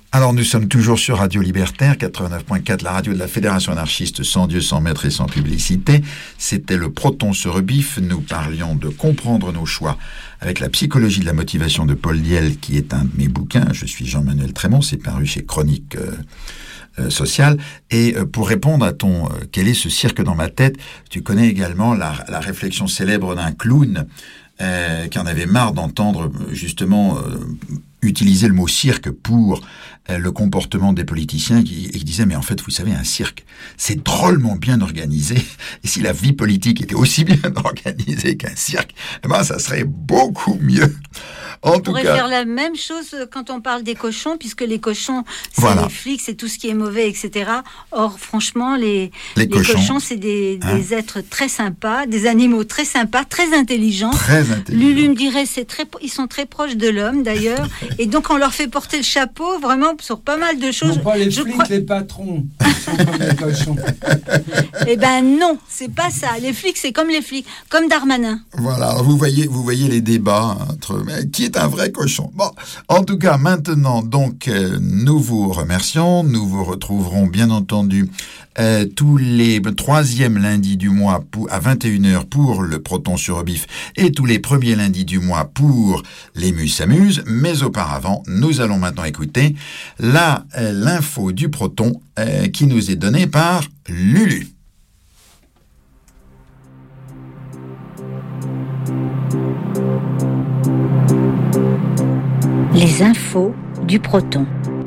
Alors nous sommes toujours sur Radio Libertaire, quatre-vingt-neuf point quatre, la radio de la Fédération anarchiste, sans Dieu, sans maître et sans publicité. C'était le Proton se rebiffe. Nous parlions de comprendre nos choix avec la psychologie de la motivation de Paul Diel, qui est un de mes bouquins. Je suis Jean-Manuel Trémont, c'est paru chez Chronique euh, euh, Sociale. Et euh, pour répondre à ton euh, « Quel est ce cirque dans ma tête ?», tu connais également la, la réflexion célèbre d'un clown euh, qui en avait marre d'entendre justement euh, utiliser le mot cirque pour euh, le comportement des politiciens qui, et qui disait mais en fait vous savez un cirque c'est drôlement bien organisé et si la vie politique était aussi bien organisée qu'un cirque, eh ben ça serait beaucoup mieux. En on tout pourrait cas, faire la même chose quand on parle des cochons, puisque les cochons, c'est voilà. les flics, c'est tout ce qui est mauvais, et cetera. Or, franchement, les, les, les cochons, cochons, c'est des, hein? des êtres très sympas, des animaux très sympas, très intelligents. Très intelligents. Lulu me dirait, c'est très, ils sont très proches de l'homme, d'ailleurs. Et donc, on leur fait porter le chapeau, vraiment, sur pas mal de choses. Non, pas les Je flics, crois... les patrons. Ils sont comme les cochons. Eh ben non, c'est pas ça. Les flics, c'est comme les flics, comme Darmanin. Voilà, alors vous voyez, vous voyez les débats entre mais qui est un vrai cochon. Bon, en tout cas, maintenant, donc, euh, nous vous remercions. Nous vous retrouverons, bien entendu, euh, tous les troisièmes lundis du mois pour, à vingt et une heures pour le Proton sur Rebif et tous les premiers lundis du mois pour les Mus s'amusent. Mais auparavant, nous allons maintenant écouter la, euh, l'info du Proton euh, qui nous est donnée par Lulu. Les infos du Proton.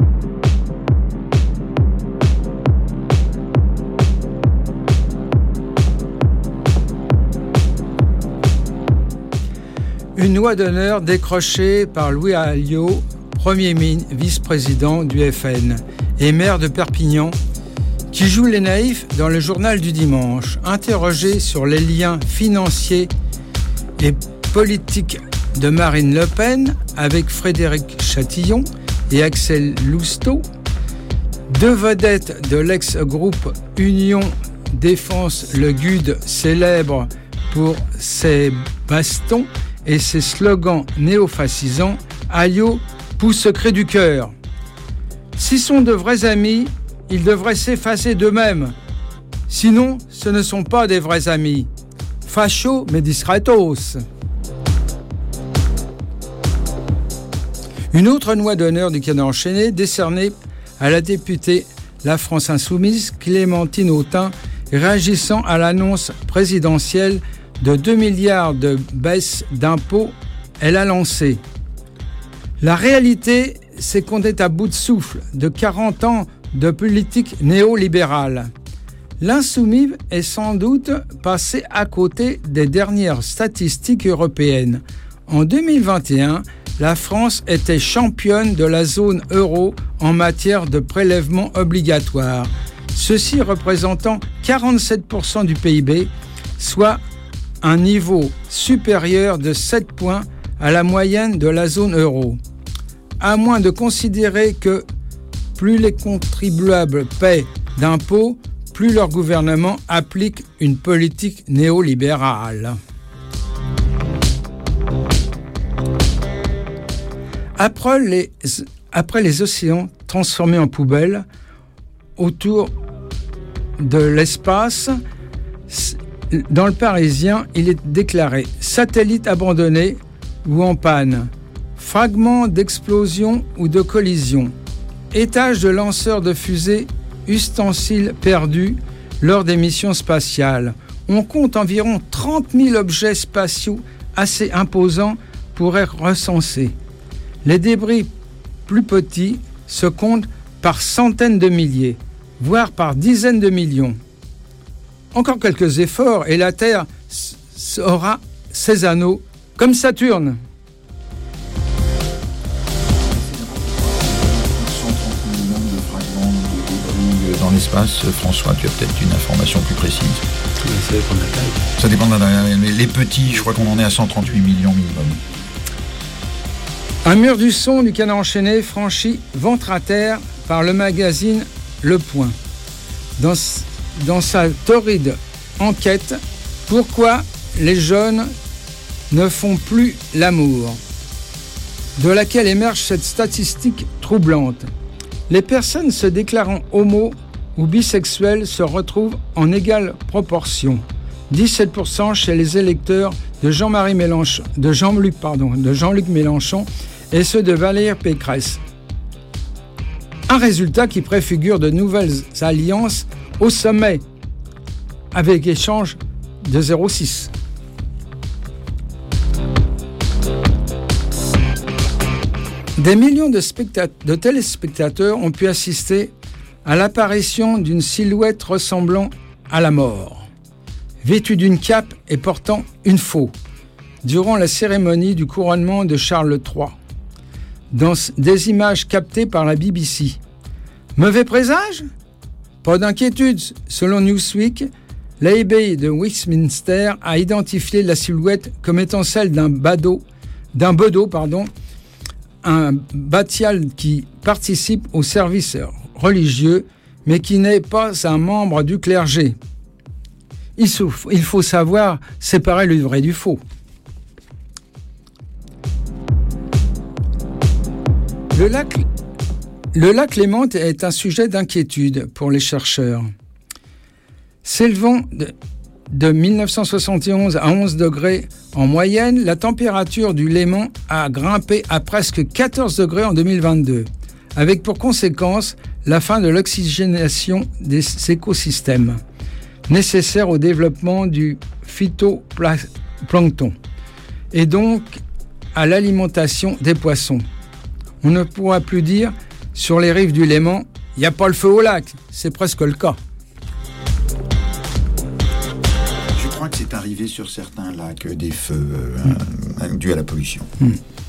Une loi d'honneur décrochée par Louis Alliot, premier vice-président du F N et maire de Perpignan, qui joue les naïfs dans le journal du dimanche, interrogé sur les liens financiers et politiques de Marine Le Pen avec Frédéric Chatillon et Axel Lousteau, deux vedettes de l'ex-groupe Union Défense Le Gude, célèbre pour ses bastons et ses slogans néofascisants. Alliot pousse cri du cœur. S'ils sont de vrais amis, ils devraient s'effacer d'eux-mêmes. Sinon, ce ne sont pas des vrais amis. Facho mais discretos. Une autre loi d'honneur du Canard enchaîné décernée à la députée La France Insoumise Clémentine Autain, réagissant à l'annonce présidentielle de deux milliards de baisse d'impôts, elle a lancé. La réalité, c'est qu'on est à bout de souffle de quarante ans de politique néolibérale. L'insoumis est sans doute passé à côté des dernières statistiques européennes. En deux mille vingt et un, la France était championne de la zone euro en matière de prélèvements obligatoires, ceci représentant quarante-sept pour cent du P I B, soit un niveau supérieur de sept points à la moyenne de la zone euro. À moins de considérer que plus les contribuables paient d'impôts, plus leur gouvernement applique une politique néolibérale. Après les, après les océans transformés en poubelles autour de l'espace, dans le Parisien, il est déclaré « satellite abandonné ou en panne, fragments d'explosion ou de collision, étage de lanceurs de fusées, ustensiles perdus lors des missions spatiales. On compte environ trente mille objets spatiaux assez imposants pour être recensés. Les débris plus petits se comptent par centaines de milliers, voire par dizaines de millions. Encore quelques efforts et la Terre aura ses anneaux comme Saturne. Dans l'espace, François, tu as peut-être une information plus précise. Ça dépend de la taille. Ça dépend de la taille. Mais les petits, je crois qu'on en est à cent trente-huit millions minimum. Un mur du son du Canard enchaîné franchi ventre à terre par le magazine Le Point. Dans, dans sa torride enquête, pourquoi les jeunes ne font plus l'amour, de laquelle émerge cette statistique troublante. Les personnes se déclarant homo ou bisexuelles se retrouvent en égale proportion. dix-sept pour cent chez les électeurs de Jean-Marie Mélenchon, de Jean-Luc, pardon, de Jean-Luc Mélenchon et ceux de Valérie Pécresse. Un résultat qui préfigure de nouvelles alliances au sommet, avec échange de zéro virgule six. Des millions de, spectat- de téléspectateurs ont pu assister à l'apparition d'une silhouette ressemblant à la mort, vêtue d'une cape et portant une faux, durant la cérémonie du couronnement de Charles trois, dans des images captées par la B B C. Mauvais présage ? Pas d'inquiétude. Selon Newsweek, l'abbaye de Westminster a identifié la silhouette comme étant celle d'un badaud, d'un bedeau, pardon, un batial qui participe au service religieux, mais qui n'est pas un membre du clergé. Il faut savoir séparer le vrai du faux. Le lac, le lac Léman est un sujet d'inquiétude pour les chercheurs. S'élevant de, de mille neuf cent soixante et onze à onze degrés en moyenne, la température du Léman a grimpé à presque quatorze degrés en deux mille vingt-deux, avec pour conséquence la fin de l'oxygénation des écosystèmes, nécessaire au développement du phytoplancton, et donc à l'alimentation des poissons. On ne pourra plus dire sur les rives du Léman, il n'y a pas le feu au lac, c'est presque le cas. Je crois que c'est arrivé sur certains lacs des feux euh, mmh. dus à la pollution. Mmh.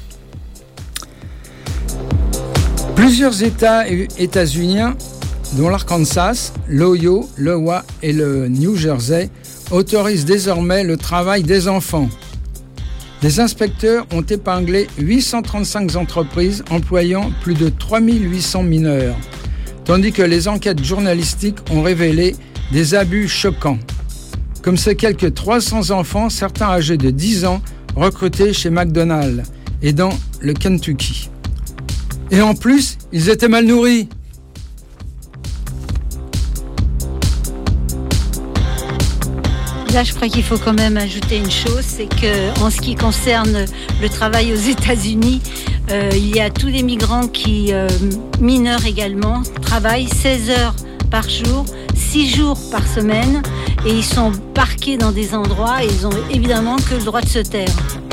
Plusieurs États états-uniens, dont l'Arkansas, l'Ohio, l'Iowa et le New Jersey, autorisent désormais le travail des enfants. Les inspecteurs ont épinglé huit cent trente-cinq entreprises employant plus de trois mille huit cents mineurs, tandis que les enquêtes journalistiques ont révélé des abus choquants, comme ces quelques trois cents enfants, certains âgés de dix ans, recrutés chez McDonald's et dans le Kentucky. Et en plus, ils étaient mal nourris. Là, je crois qu'il faut quand même ajouter une chose, c'est qu'en ce qui concerne le travail aux États-Unis, euh, il y a tous les migrants qui, euh, mineurs également, travaillent seize heures par jour, six jours par semaine, et ils sont parqués dans des endroits et ils ont évidemment que le droit de se taire.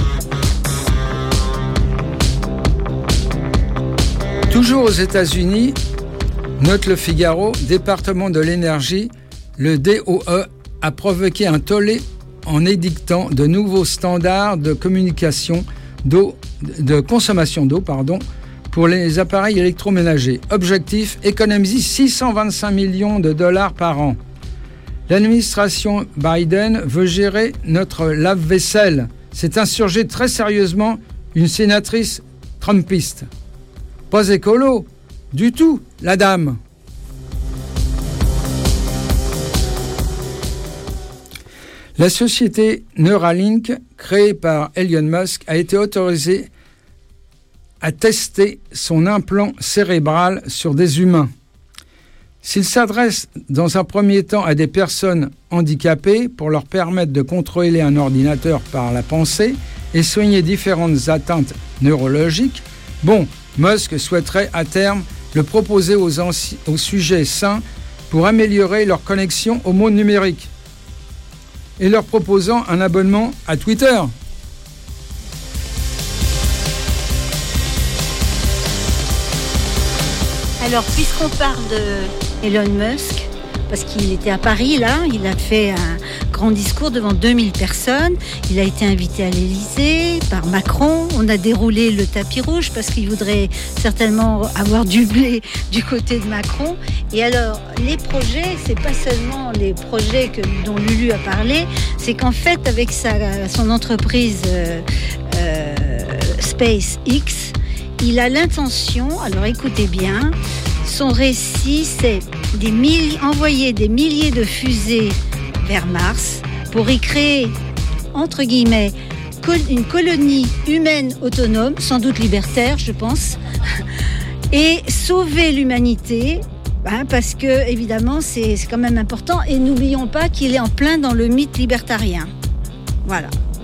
Toujours aux États-Unis, note Le Figaro, département de l'énergie, le D O E a provoqué un tollé en édictant de nouveaux standards de communication d'eau, de consommation d'eau, pardon, pour les appareils électroménagers. Objectif, économiser six cent vingt-cinq millions de dollars par an. L'administration Biden veut gérer notre lave-vaisselle. C'est insurgé très sérieusement une sénatrice trumpiste. Pas écolo, du tout, la dame. La société Neuralink, créée par Elon Musk, a été autorisée à tester son implant cérébral sur des humains. S'il s'adresse dans un premier temps à des personnes handicapées pour leur permettre de contrôler un ordinateur par la pensée et soigner différentes atteintes neurologiques, bon, Musk souhaiterait à terme le proposer aux, anci- aux sujets sains pour améliorer leur connexion au monde numérique, et leur proposant un abonnement à Twitter. Alors, puisqu'on parle de Elon Musk, parce qu'il était à Paris, là, il a fait un grand discours devant deux mille personnes. Il a été invité à l'Élysée par Macron. On a déroulé le tapis rouge parce qu'il voudrait certainement avoir du blé du côté de Macron. Et alors, les projets, c'est pas seulement les projets que, dont Lulu a parlé, c'est qu'en fait, avec sa, son entreprise euh, euh, SpaceX, il a l'intention, alors écoutez bien, son récit, c'est des milliers, envoyer des milliers de fusées vers Mars pour y créer, entre guillemets, une colonie humaine autonome, sans doute libertaire, je pense, et sauver l'humanité. Hein, parce que évidemment c'est, c'est quand même important, et n'oublions pas qu'il est en plein dans le mythe libertarien. Voilà.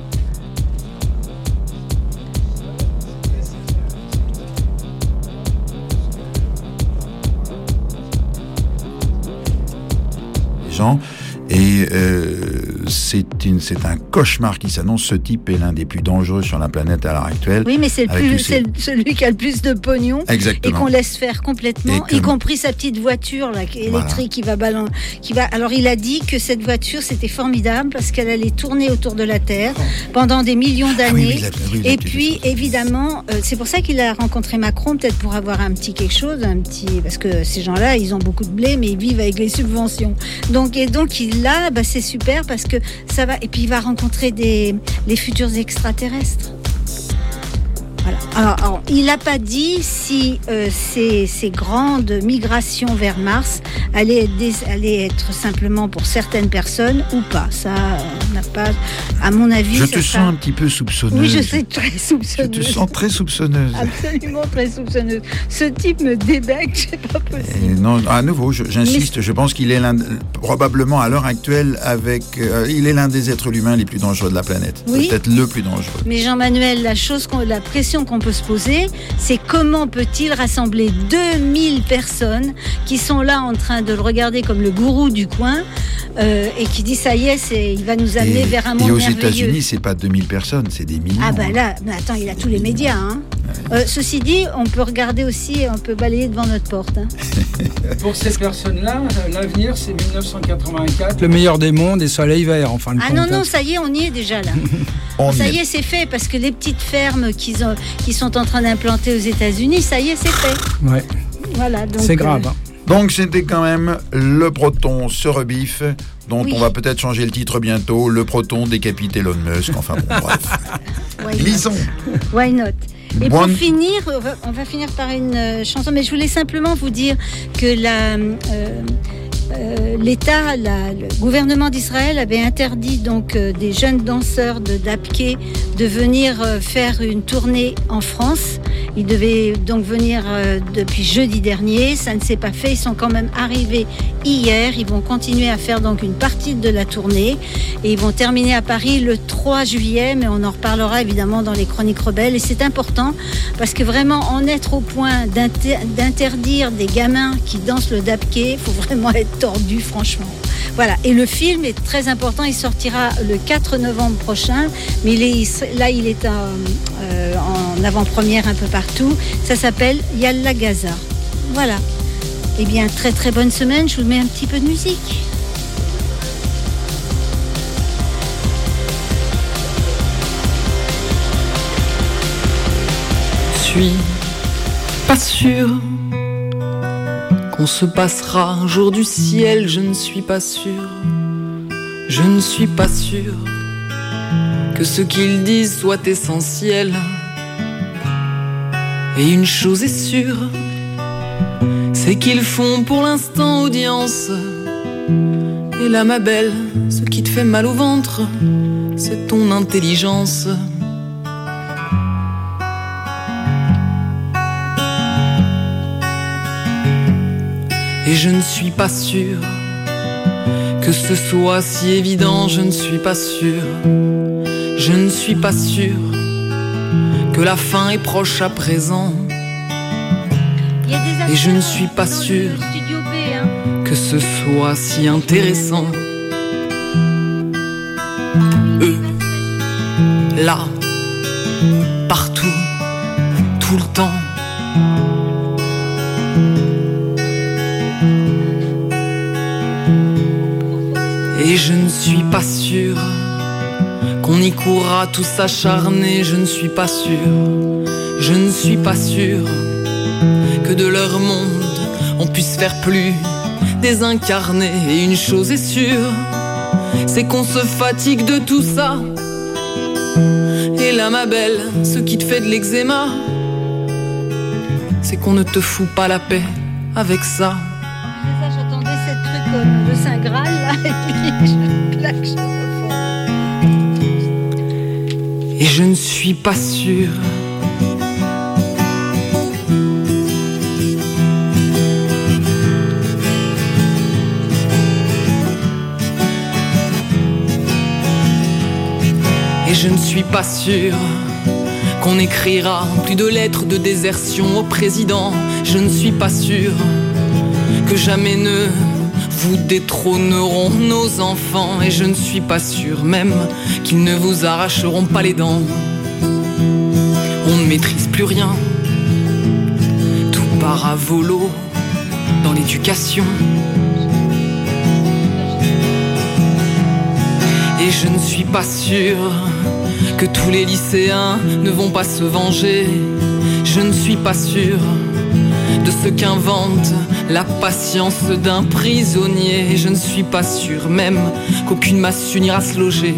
Gens. Et euh, c'est, une, c'est un cauchemar qui s'annonce. Ce type est l'un des plus dangereux sur la planète à l'heure actuelle. Oui, mais c'est, le plus, ces... c'est celui qui a le plus de pognon. Exactement. Et qu'on laisse faire complètement, que... y compris sa petite voiture là, électrique voilà. qui va ballon, qui va. Alors il a dit que cette voiture c'était formidable parce qu'elle allait tourner autour de la Terre pendant des millions d'années. Ah oui, oui, oui, et puis évidemment, euh, c'est pour ça qu'il a rencontré Macron, peut-être pour avoir un petit quelque chose, un petit, parce que ces gens-là, ils ont beaucoup de blé, mais ils vivent avec les subventions. Donc et donc il Là, bah, c'est super parce que ça va. Et puis il va rencontrer des, les futurs extraterrestres. Voilà. Alors, alors il n'a pas dit si euh, ces, ces grandes migrations vers Mars allaient être, des, allaient être simplement pour certaines personnes ou pas. Ça, on n'a pas. À mon avis. Je te sera... sens un petit peu soupçonneuse. Oui, je sais, très soupçonneuse. Je te sens très soupçonneuse. Absolument très soupçonneuse. Ce type me débecque, c'est pas possible. Et non, à nouveau, je, j'insiste. Mais... Je pense qu'il est l'un, probablement à l'heure actuelle, avec, euh, il est l'un des êtres humains les plus dangereux de la planète. Oui. Peut-être le plus dangereux. Mais Jean-Manuel, la chose, qu'on, la pression qu'on peut se poser, c'est comment peut-il rassembler deux mille personnes qui sont là en train de le regarder comme le gourou du coin euh, et qui dit ça y est, c'est, il va nous amener et, vers un monde merveilleux. Et aux États-Unis, c'est pas deux mille personnes, c'est des millions. Ah bah là, mais attends, il a tous les médias. Hein. Ouais. Euh, ceci dit, on peut regarder aussi, on peut balayer devant notre porte. Hein. Pour ces personnes-là, l'avenir, c'est dix-neuf cent quatre-vingt-quatre, le meilleur des mondes et soleil vert, en fin de compte. Ah non, non, ça y est, on y est déjà là. Ça y est, c'est fait, parce que les petites fermes qu'ils ont, qui sont en train d'implanter aux États-Unis, ça y est, c'est fait. Ouais. Voilà, donc, c'est grave. Euh... Hein. Donc c'était quand même le Proton se rebiffe, dont oui. on va peut-être changer le titre bientôt, le Proton décapite Elon Musk, enfin bon, bref. Glissons. Why not? Et Bon... pour finir, on va, on va finir par une euh, chanson, mais je voulais simplement vous dire que la... Euh, Euh, l'État, la, le gouvernement d'Israël avait interdit donc euh, des jeunes danseurs de d'Apké de venir euh, faire une tournée en France. Ils devaient donc venir euh, depuis jeudi dernier. Ça ne s'est pas fait. Ils sont quand même arrivés hier. Ils vont continuer à faire donc une partie de la tournée et ils vont terminer à Paris le trois juillet. Mais on en reparlera évidemment dans les Chroniques Rebelles. Et c'est important parce que vraiment en être au point d'inter- d'interdire des gamins qui dansent le d'Apké, il faut vraiment être tordu, franchement. Voilà. Et le film est très important. Il sortira le quatre novembre prochain. Mais il est, là, il est en, euh, en avant-première un peu partout. Ça s'appelle Yalla Gaza. Voilà. Eh bien, très très bonne semaine. Je vous mets un petit peu de musique. Je suis pas sûr qu'on se passera un jour du ciel, je ne suis pas sûr, je ne suis pas sûr que ce qu'ils disent soit essentiel. Et une chose est sûre, c'est qu'ils font pour l'instant audience. Et là ma belle, ce qui te fait mal au ventre, c'est ton intelligence. Et je ne suis pas sûr que ce soit si évident, je ne suis pas sûr, je ne suis pas sûr que la fin est proche à présent. Et je ne suis pas sûr que ce soit si intéressant. Eux, là, partout, tout le temps. Et je ne suis pas sûr qu'on y courra tous acharnés, je ne suis pas sûr, je ne suis pas sûr que de leur monde on puisse faire plus désincarné. Et une chose est sûre, c'est qu'on se fatigue de tout ça. Et là ma belle, ce qui te fait de l'eczéma, c'est qu'on ne te fout pas la paix avec ça. J'attendais cette truc comme le Saint Graal là, et puis je claque, je refonds. Et je ne suis pas sûr je ne suis pas sûr qu'on écrira plus de lettres de désertion au président. Je ne suis pas sûr que jamais ne vous détrôneront nos enfants. Et je ne suis pas sûr même qu'ils ne vous arracheront pas les dents. On ne maîtrise plus rien, tout part à volo dans l'éducation. Et je ne suis pas sûr que tous les lycéens ne vont pas se venger. Je ne suis pas sûr de ce qu'invente la patience d'un prisonnier. Je ne suis pas sûr même qu'aucune massue n'ira se loger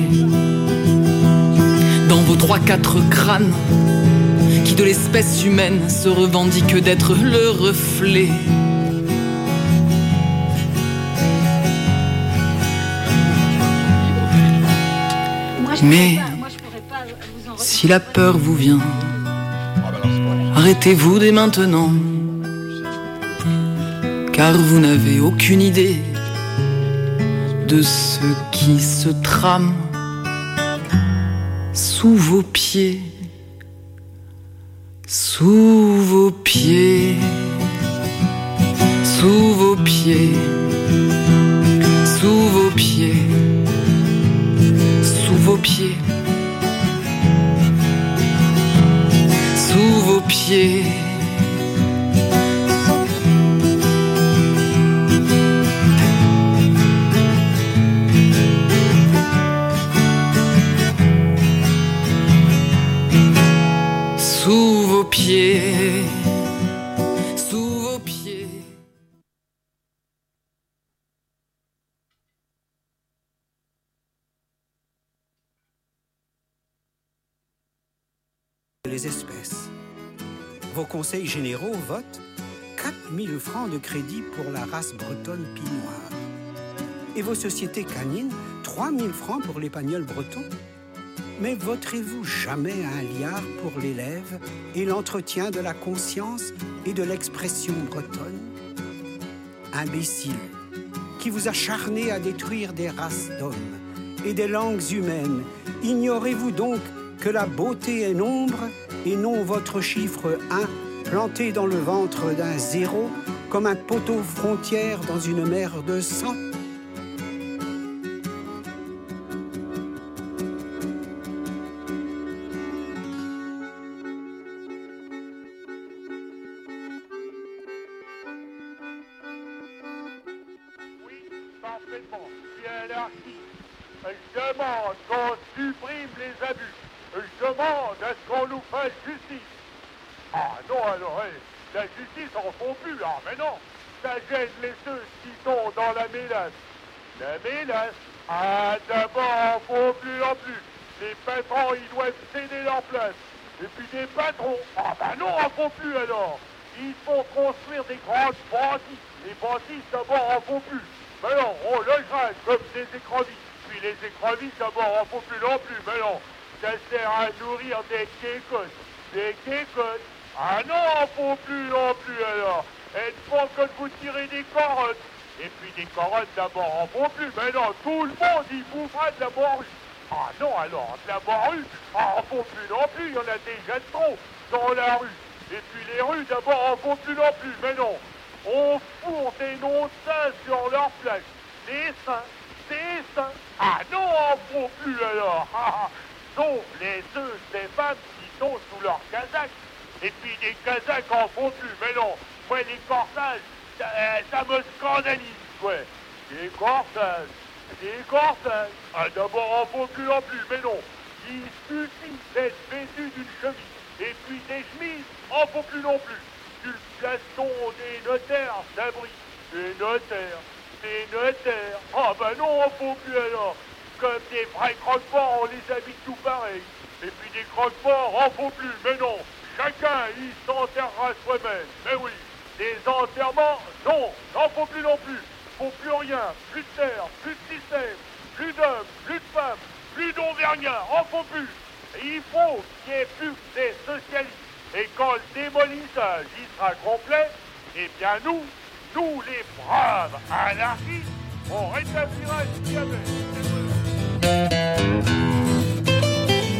dans vos trois quatre crânes qui de l'espèce humaine se revendiquent d'être le reflet. Mais si la peur vous vient, arrêtez-vous dès maintenant, car vous n'avez aucune idée de ce qui se trame sous vos pieds, sous vos pieds, sous vos pieds, sous vos pieds. Sous vos pieds, sous vos pieds. Sous vos pieds. Sous vos pieds. Les espèces. Vos conseils généraux votent quatre mille francs de crédit pour la race bretonne pinoise. Et vos sociétés canines, trois mille francs pour l'épagnol breton. Mais voterez-vous jamais à un liard pour l'élève et l'entretien de la conscience et de l'expression bretonne? Imbécile, qui vous acharnez à détruire des races d'hommes et des langues humaines, ignorez-vous donc que la beauté est nombre et non votre chiffre un planté dans le ventre d'un zéro comme un poteau frontière dans une mer de sang? Parfaitement. Bien l'archi. Je demande qu'on supprime les abus. Je demande à ce qu'on nous fasse justice. Ah non, alors, hey, la justice en font plus, ah mais non. Ça gêne les ceux qui sont dans la mélasse. La mélasse, ah d'abord en font plus en plus. Les patrons, ils doivent céder leur place. Et puis des patrons, ah bah non, en font plus alors. Ils font construire des grandes bâtisses. Les bâtisses, d'abord, en font plus. Mais non, on logera comme des écrevisses. Puis les écrevisses, d'abord, en font plus non plus. Mais non, ça sert à nourrir des quécottes. Des quécottes. Ah non, en font plus non plus alors. Elles font que vous tirez des carottes. Et puis des carottes, d'abord, en font plus. Mais non, tout le monde, il bouffera de la morue. Ah non, alors, de la morue, ah, en font plus non plus. Il y en a déjà trop dans la rue. Et puis les rues, d'abord, en font plus non plus. Mais non. On fourre des noms de saints sur leur plage. Des saints, des saints. Ah non, en font plus alors. Sauf les œufs des femmes qui sont sous leur casaque. Et puis des casaques en font plus. Mais non, ouais, les corsages, ça, euh, ça me scandalise, ouais. Des corsages, des corsages. Ah d'abord, en font plus non plus. Mais non, il suffit d'être vêtu d'une chemise. Et puis des chemises, en font plus non plus. Du plaston des notaires, s'abri. Des notaires, des notaires. Ah ben non, on faut plus alors. Comme des vrais croque-morts, on les habite tout pareil. Et puis des croque-morts, on faut plus. Mais non, chacun, il s'enterrera soi-même. Mais oui, des enterrements, non, n'en faut plus non plus. Faut plus rien, plus de terre, plus de système, plus d'hommes, plus de femmes, plus d'Auvergnats, on faut plus. Et il faut qu'il n'y ait plus que des socialistes. Et quand le démolissage y sera complet, eh bien nous, nous les braves anarchistes, on rétablira ce qu'il y avait.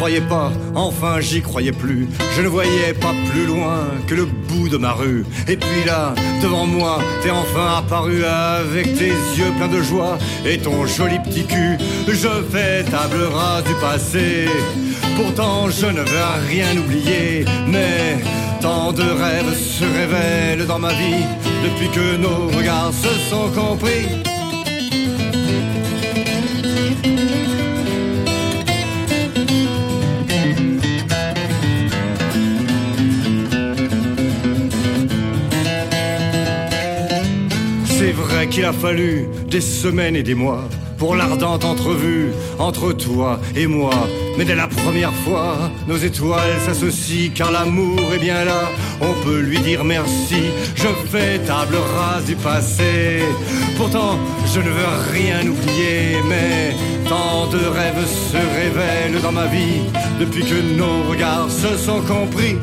croyais pas, enfin j'y croyais plus. Je ne voyais pas plus loin que le bout de ma rue. Et puis là, devant moi, t'es enfin apparu avec tes yeux pleins de joie et ton joli petit cul. Je fais table rase du passé. Pourtant je ne veux rien oublier, mais tant de rêves se révèlent dans ma vie depuis que nos regards se sont compris. C'est vrai qu'il a fallu des semaines et des mois pour l'ardente entrevue entre toi et moi. Mais dès la première fois, nos étoiles s'associent, car l'amour est bien là, on peut lui dire merci. Je fais table rase du passé, pourtant je ne veux rien oublier, mais tant de rêves se révèlent dans ma vie depuis que nos regards se sont compris.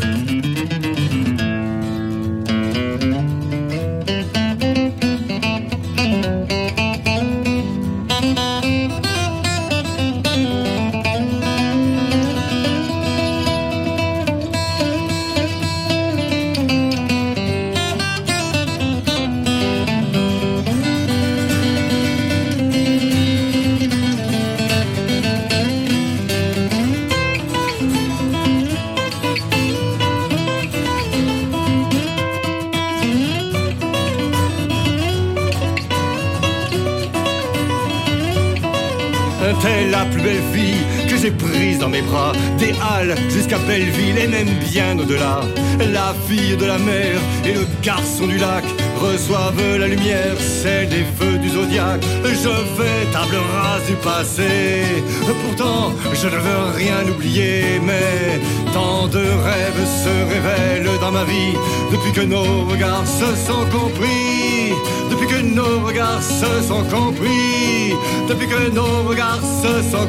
T'es la plus belle fille que j'ai prise dans mes bras, des Halles jusqu'à Belleville et même bien au-delà. La fille de la mer et le garçon du lac reçoivent la lumière, celle des feux du zodiaque. Je fais table rase du passé, pourtant je ne veux rien oublier, mais tant de rêves se révèlent dans ma vie depuis que nos regards se sont compris. Depuis que nos regards se sont compris. Depuis que nos regards se sont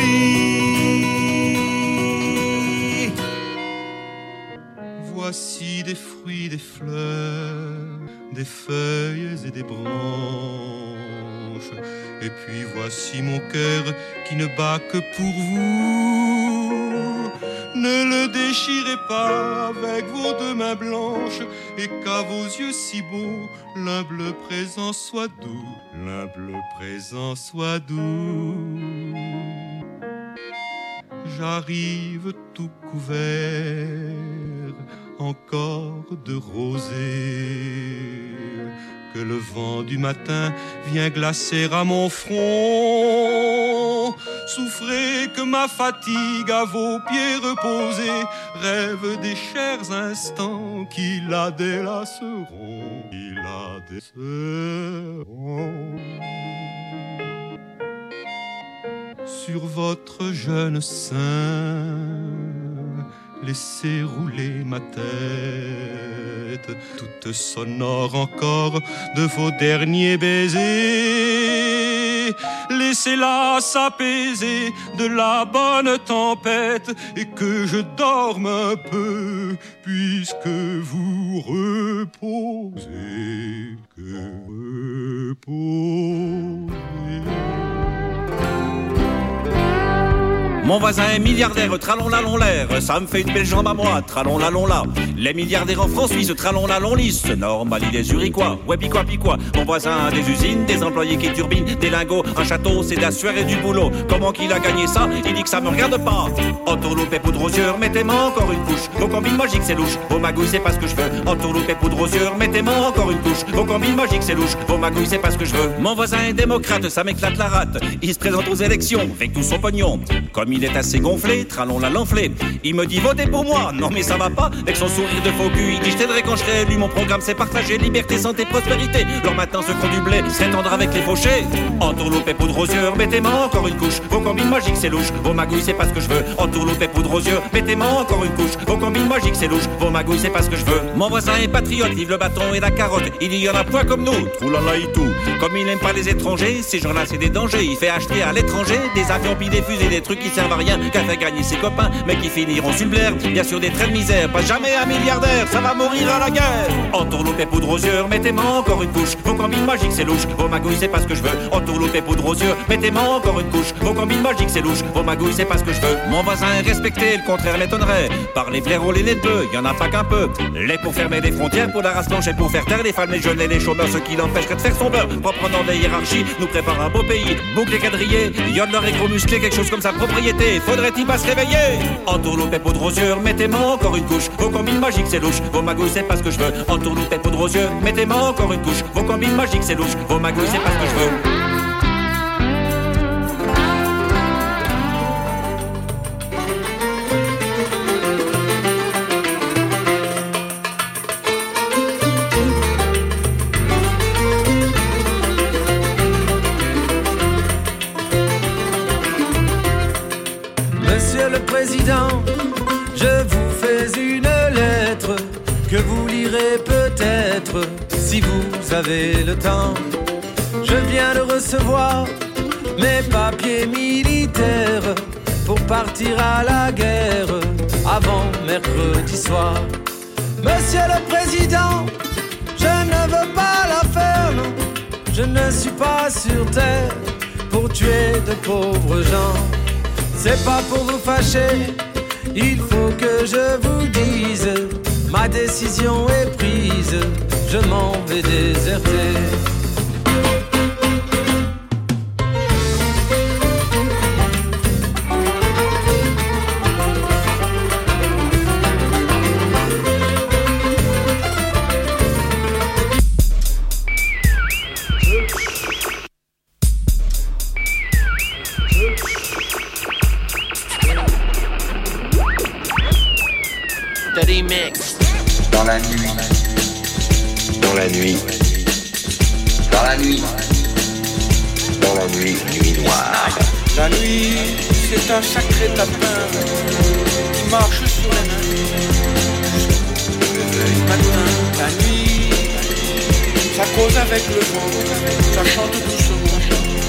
compris. Voici des fruits, des fleurs, des feuilles et des branches. Et puis voici mon cœur qui ne bat que pour vous. Ne le déchirez pas avec vos deux mains blanches, et qu'à vos yeux si beaux, l'humble présent soit doux, l'humble présent soit doux. J'arrive tout couvert, encore de rosée, que le vent du matin vient glacer à mon front. Souffrez que ma fatigue à vos pieds reposés rêve des chers instants qui la délaceront, qui la délaceront. Sur votre jeune sein, laissez rouler ma tête, toute sonore encore de vos derniers baisers. Laissez-la s'apaiser de la bonne tempête, et que je dorme un peu, puisque vous reposez, que vous reposez. Mon voisin est milliardaire, tralon la long l'air, ça me fait une belle jambe à moi, tralon la long là. Les milliardaires en France suisse, tralon la long lisse, normal il est zurichois, ouais pis quoi pis quoi. Mon voisin a des usines, des employés qui turbinent, des lingots, un château, c'est de la sueur et du boulot. Comment qu'il a gagné ça? Il dit que ça me regarde pas. Entourloupe et poudre aux yeux, mettez-moi encore une couche. Vos combines magiques c'est louche, vos magouilles c'est pas ce que je veux. Entourloupe et poudre aux yeux, mettez-moi encore une couche. Vos combines magiques c'est louche, vos magouilles c'est pas ce que je veux. Mon voisin est démocrate, ça m'éclate la rate. Il se présente aux élections, avec tout son pognon. Comme il est assez gonflé, tralon la l'enflé. Il me dit votez pour moi, non mais ça va pas. Avec son sourire de faux cul, il dit je t'aiderai quand je serai élu. Mon programme c'est partager liberté, santé, prospérité. Leur matin se font du blé, s'étendre avec les fauchés. Entourloupe et poudre aux yeux, mettez-moi encore une couche. Vos combines magiques c'est louche, vos magouilles c'est pas ce que je veux. Entourloupe et poudre aux yeux, mettez-moi encore une couche. Vos combines magiques c'est louche, vos magouilles c'est pas ce que je veux. Mon voisin est patriote, vive le bâton et la carotte. Il dit y en a point comme nous, troulala et tout. Comme il aime pas les étrangers, ces gens-là c'est des dangers. Il fait acheter à l'étranger des avions puis des fusées, des trucs qui servent servent à rien, qu'à faire gagner ses copains, mais qui finiront sur le blaire. Bien sûr des traits de misère, pas jamais un milliardaire, ça va mourir à la guerre. Entourloupe et poudre aux yeux, mettez-moi encore une couche. Vos combines magiques c'est louche, vos magouilles c'est pas ce que je veux. Entourloupe et poudre aux yeux, mettez-moi encore une couche. Vos combines magiques c'est louche, vos magouilles c'est pas ce que je veux. Mon voisin est respecté, le contraire m'étonnerait. Par les blaireaux, les laiteux, y en a pas qu'un peu. Les pour fermer les frontières, pour la race blanche et pour faire taire les femmes, les jeunes et les chômeurs, ce qui l'empêcherait de faire son beurre. Propre dans des hiérarchies, nous prépare un beau pays. Bouclé quadrillé, yodler et gros musclé, quelque chose comme sa propriété. Faudrait-il pas se réveiller? Entourloupe et poudre aux yeux, mettez-moi encore une couche. Vos combines magiques c'est louche, vos magouilles c'est pas ce que je veux. Entourloupe et poudre aux yeux, mettez-moi encore une couche. Vos combines magiques c'est louche, vos magouilles c'est pas ce que je veux. Monsieur le Président, je vous fais une lettre que vous lirez peut-être si vous avez le temps. Je viens de recevoir mes papiers militaires pour partir à la guerre avant mercredi soir. Monsieur le Président, je ne veux pas la faire, non. Je ne suis pas sur terre pour tuer de pauvres gens. C'est pas pour vous fâcher, il faut que je vous dise, ma décision est prise, je m'en vais déserter. Dans la nuit, dans la nuit, dans la nuit, dans la nuit, nuit noire. La nuit, c'est un sacré tapin qui marche sur la nuit. Le matin, la nuit, ça cause avec le vent, ça chante doucement.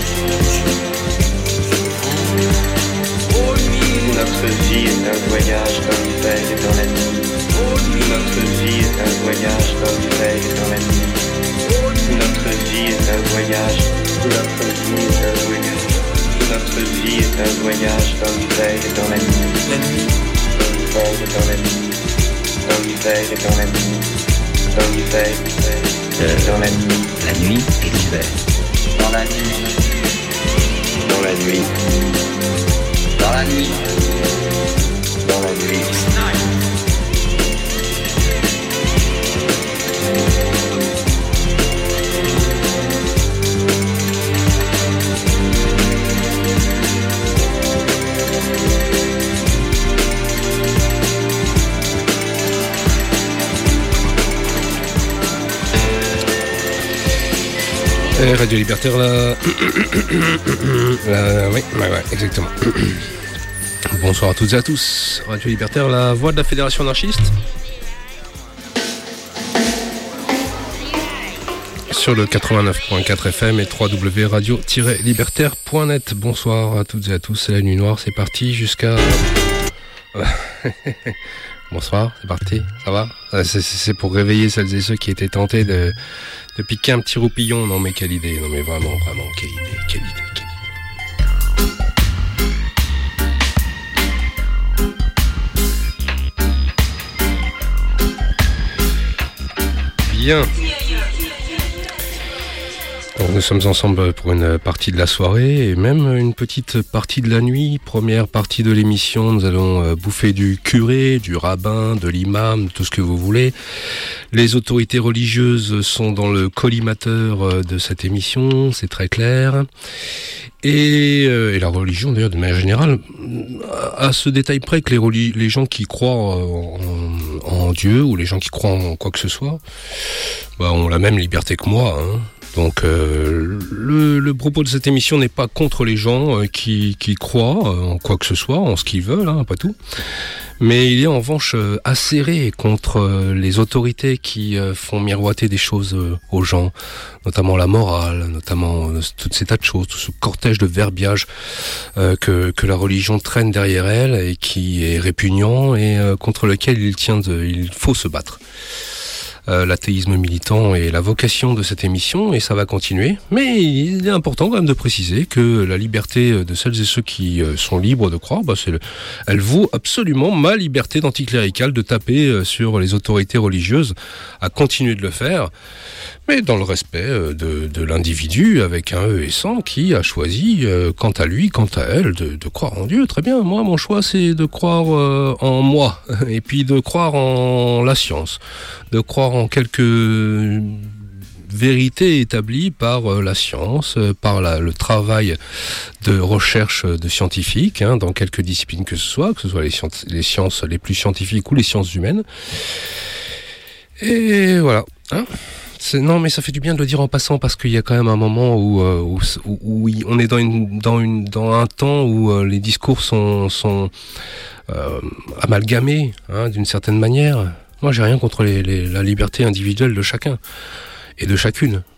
Oh nuit, notre vie est un voyage dans l'hiver et dans la nuit. Notre vie est un voyage dans l'hiver et dans la nuit. Notre vie est un voyage. Notre vie est un voyage. Notre vie est un voyage dans l'hiver et dans la nuit. La nuit. Dans l'hiver et dans la nuit. Dans l'hiver et dans la nuit. Dans l'hiver et dans la nuit. La nuit et l'hiver. Dans la nuit. Dans la nuit. Dans la nuit. Dans la nuit. Et Radio Libertaire, là... là... Oui, ouais, ouais, exactement. Bonsoir à toutes et à tous. Radio Libertaire, la voix de la Fédération anarchiste. Sur le quatre-vingt-neuf point quatre F M et w w w point radio tiret libertaire point net. Bonsoir à toutes et à tous, c'est la nuit noire, c'est parti jusqu'à... Bonsoir, c'est parti, ça va? c'est, c'est pour réveiller celles et ceux qui étaient tentés de, de piquer un petit roupillon. Non mais quelle idée, non mais vraiment, vraiment, quelle idée, quelle idée, quelle idée. Bien. Donc nous sommes ensemble pour une partie de la soirée et même une petite partie de la nuit. Première partie de l'émission, nous allons bouffer du curé, du rabbin, de l'imam, tout ce que vous voulez. Les autorités religieuses sont dans le collimateur de cette émission, c'est très clair. Et, euh, et la religion d'ailleurs de manière générale, à ce détail près que les, reli- les gens qui croient en, en Dieu ou les gens qui croient en quoi que ce soit, bah, ont la même liberté que moi, hein. Donc euh, le, le propos de cette émission n'est pas contre les gens euh, qui, qui croient euh, en quoi que ce soit, en ce qu'ils veulent, hein, pas tout. Mais il est en revanche euh, acéré contre euh, les autorités qui euh, font miroiter des choses euh, aux gens, notamment la morale, notamment euh, toutes ces tas de choses, tout ce cortège de verbiage euh, que, que la religion traîne derrière elle et qui est répugnant et euh, contre lequel il tient de, il faut se battre. Euh, l'athéisme militant est la vocation de cette émission et ça va continuer. Mais il est important quand même de préciser que la liberté de celles et ceux qui euh, sont libres de croire, bah, c'est le... elle vaut absolument ma liberté d'anticlérical de taper euh, sur les autorités religieuses, à continuer de le faire, mais dans le respect euh, de, de l'individu avec un E et cent qui a choisi, euh, quant à lui, quant à elle, de, de croire en Dieu. Très bien, moi mon choix c'est de croire euh, en moi et puis de croire en la science, de croire en quelques vérités établies par euh, la science, euh, par la, le travail de recherche de scientifiques, hein, dans quelques disciplines que ce soit, que ce soit les sciences, les sciences les plus scientifiques ou les sciences humaines. Et voilà. Hein, c'est, non, mais ça fait du bien de le dire en passant parce qu'il y a quand même un moment où, euh, où, où, où on est dans, une, dans, une, dans un temps où euh, les discours sont, sont euh, amalgamés, hein, d'une certaine manière. Moi, j'ai rien contre les, les, la liberté individuelle de chacun et de chacune.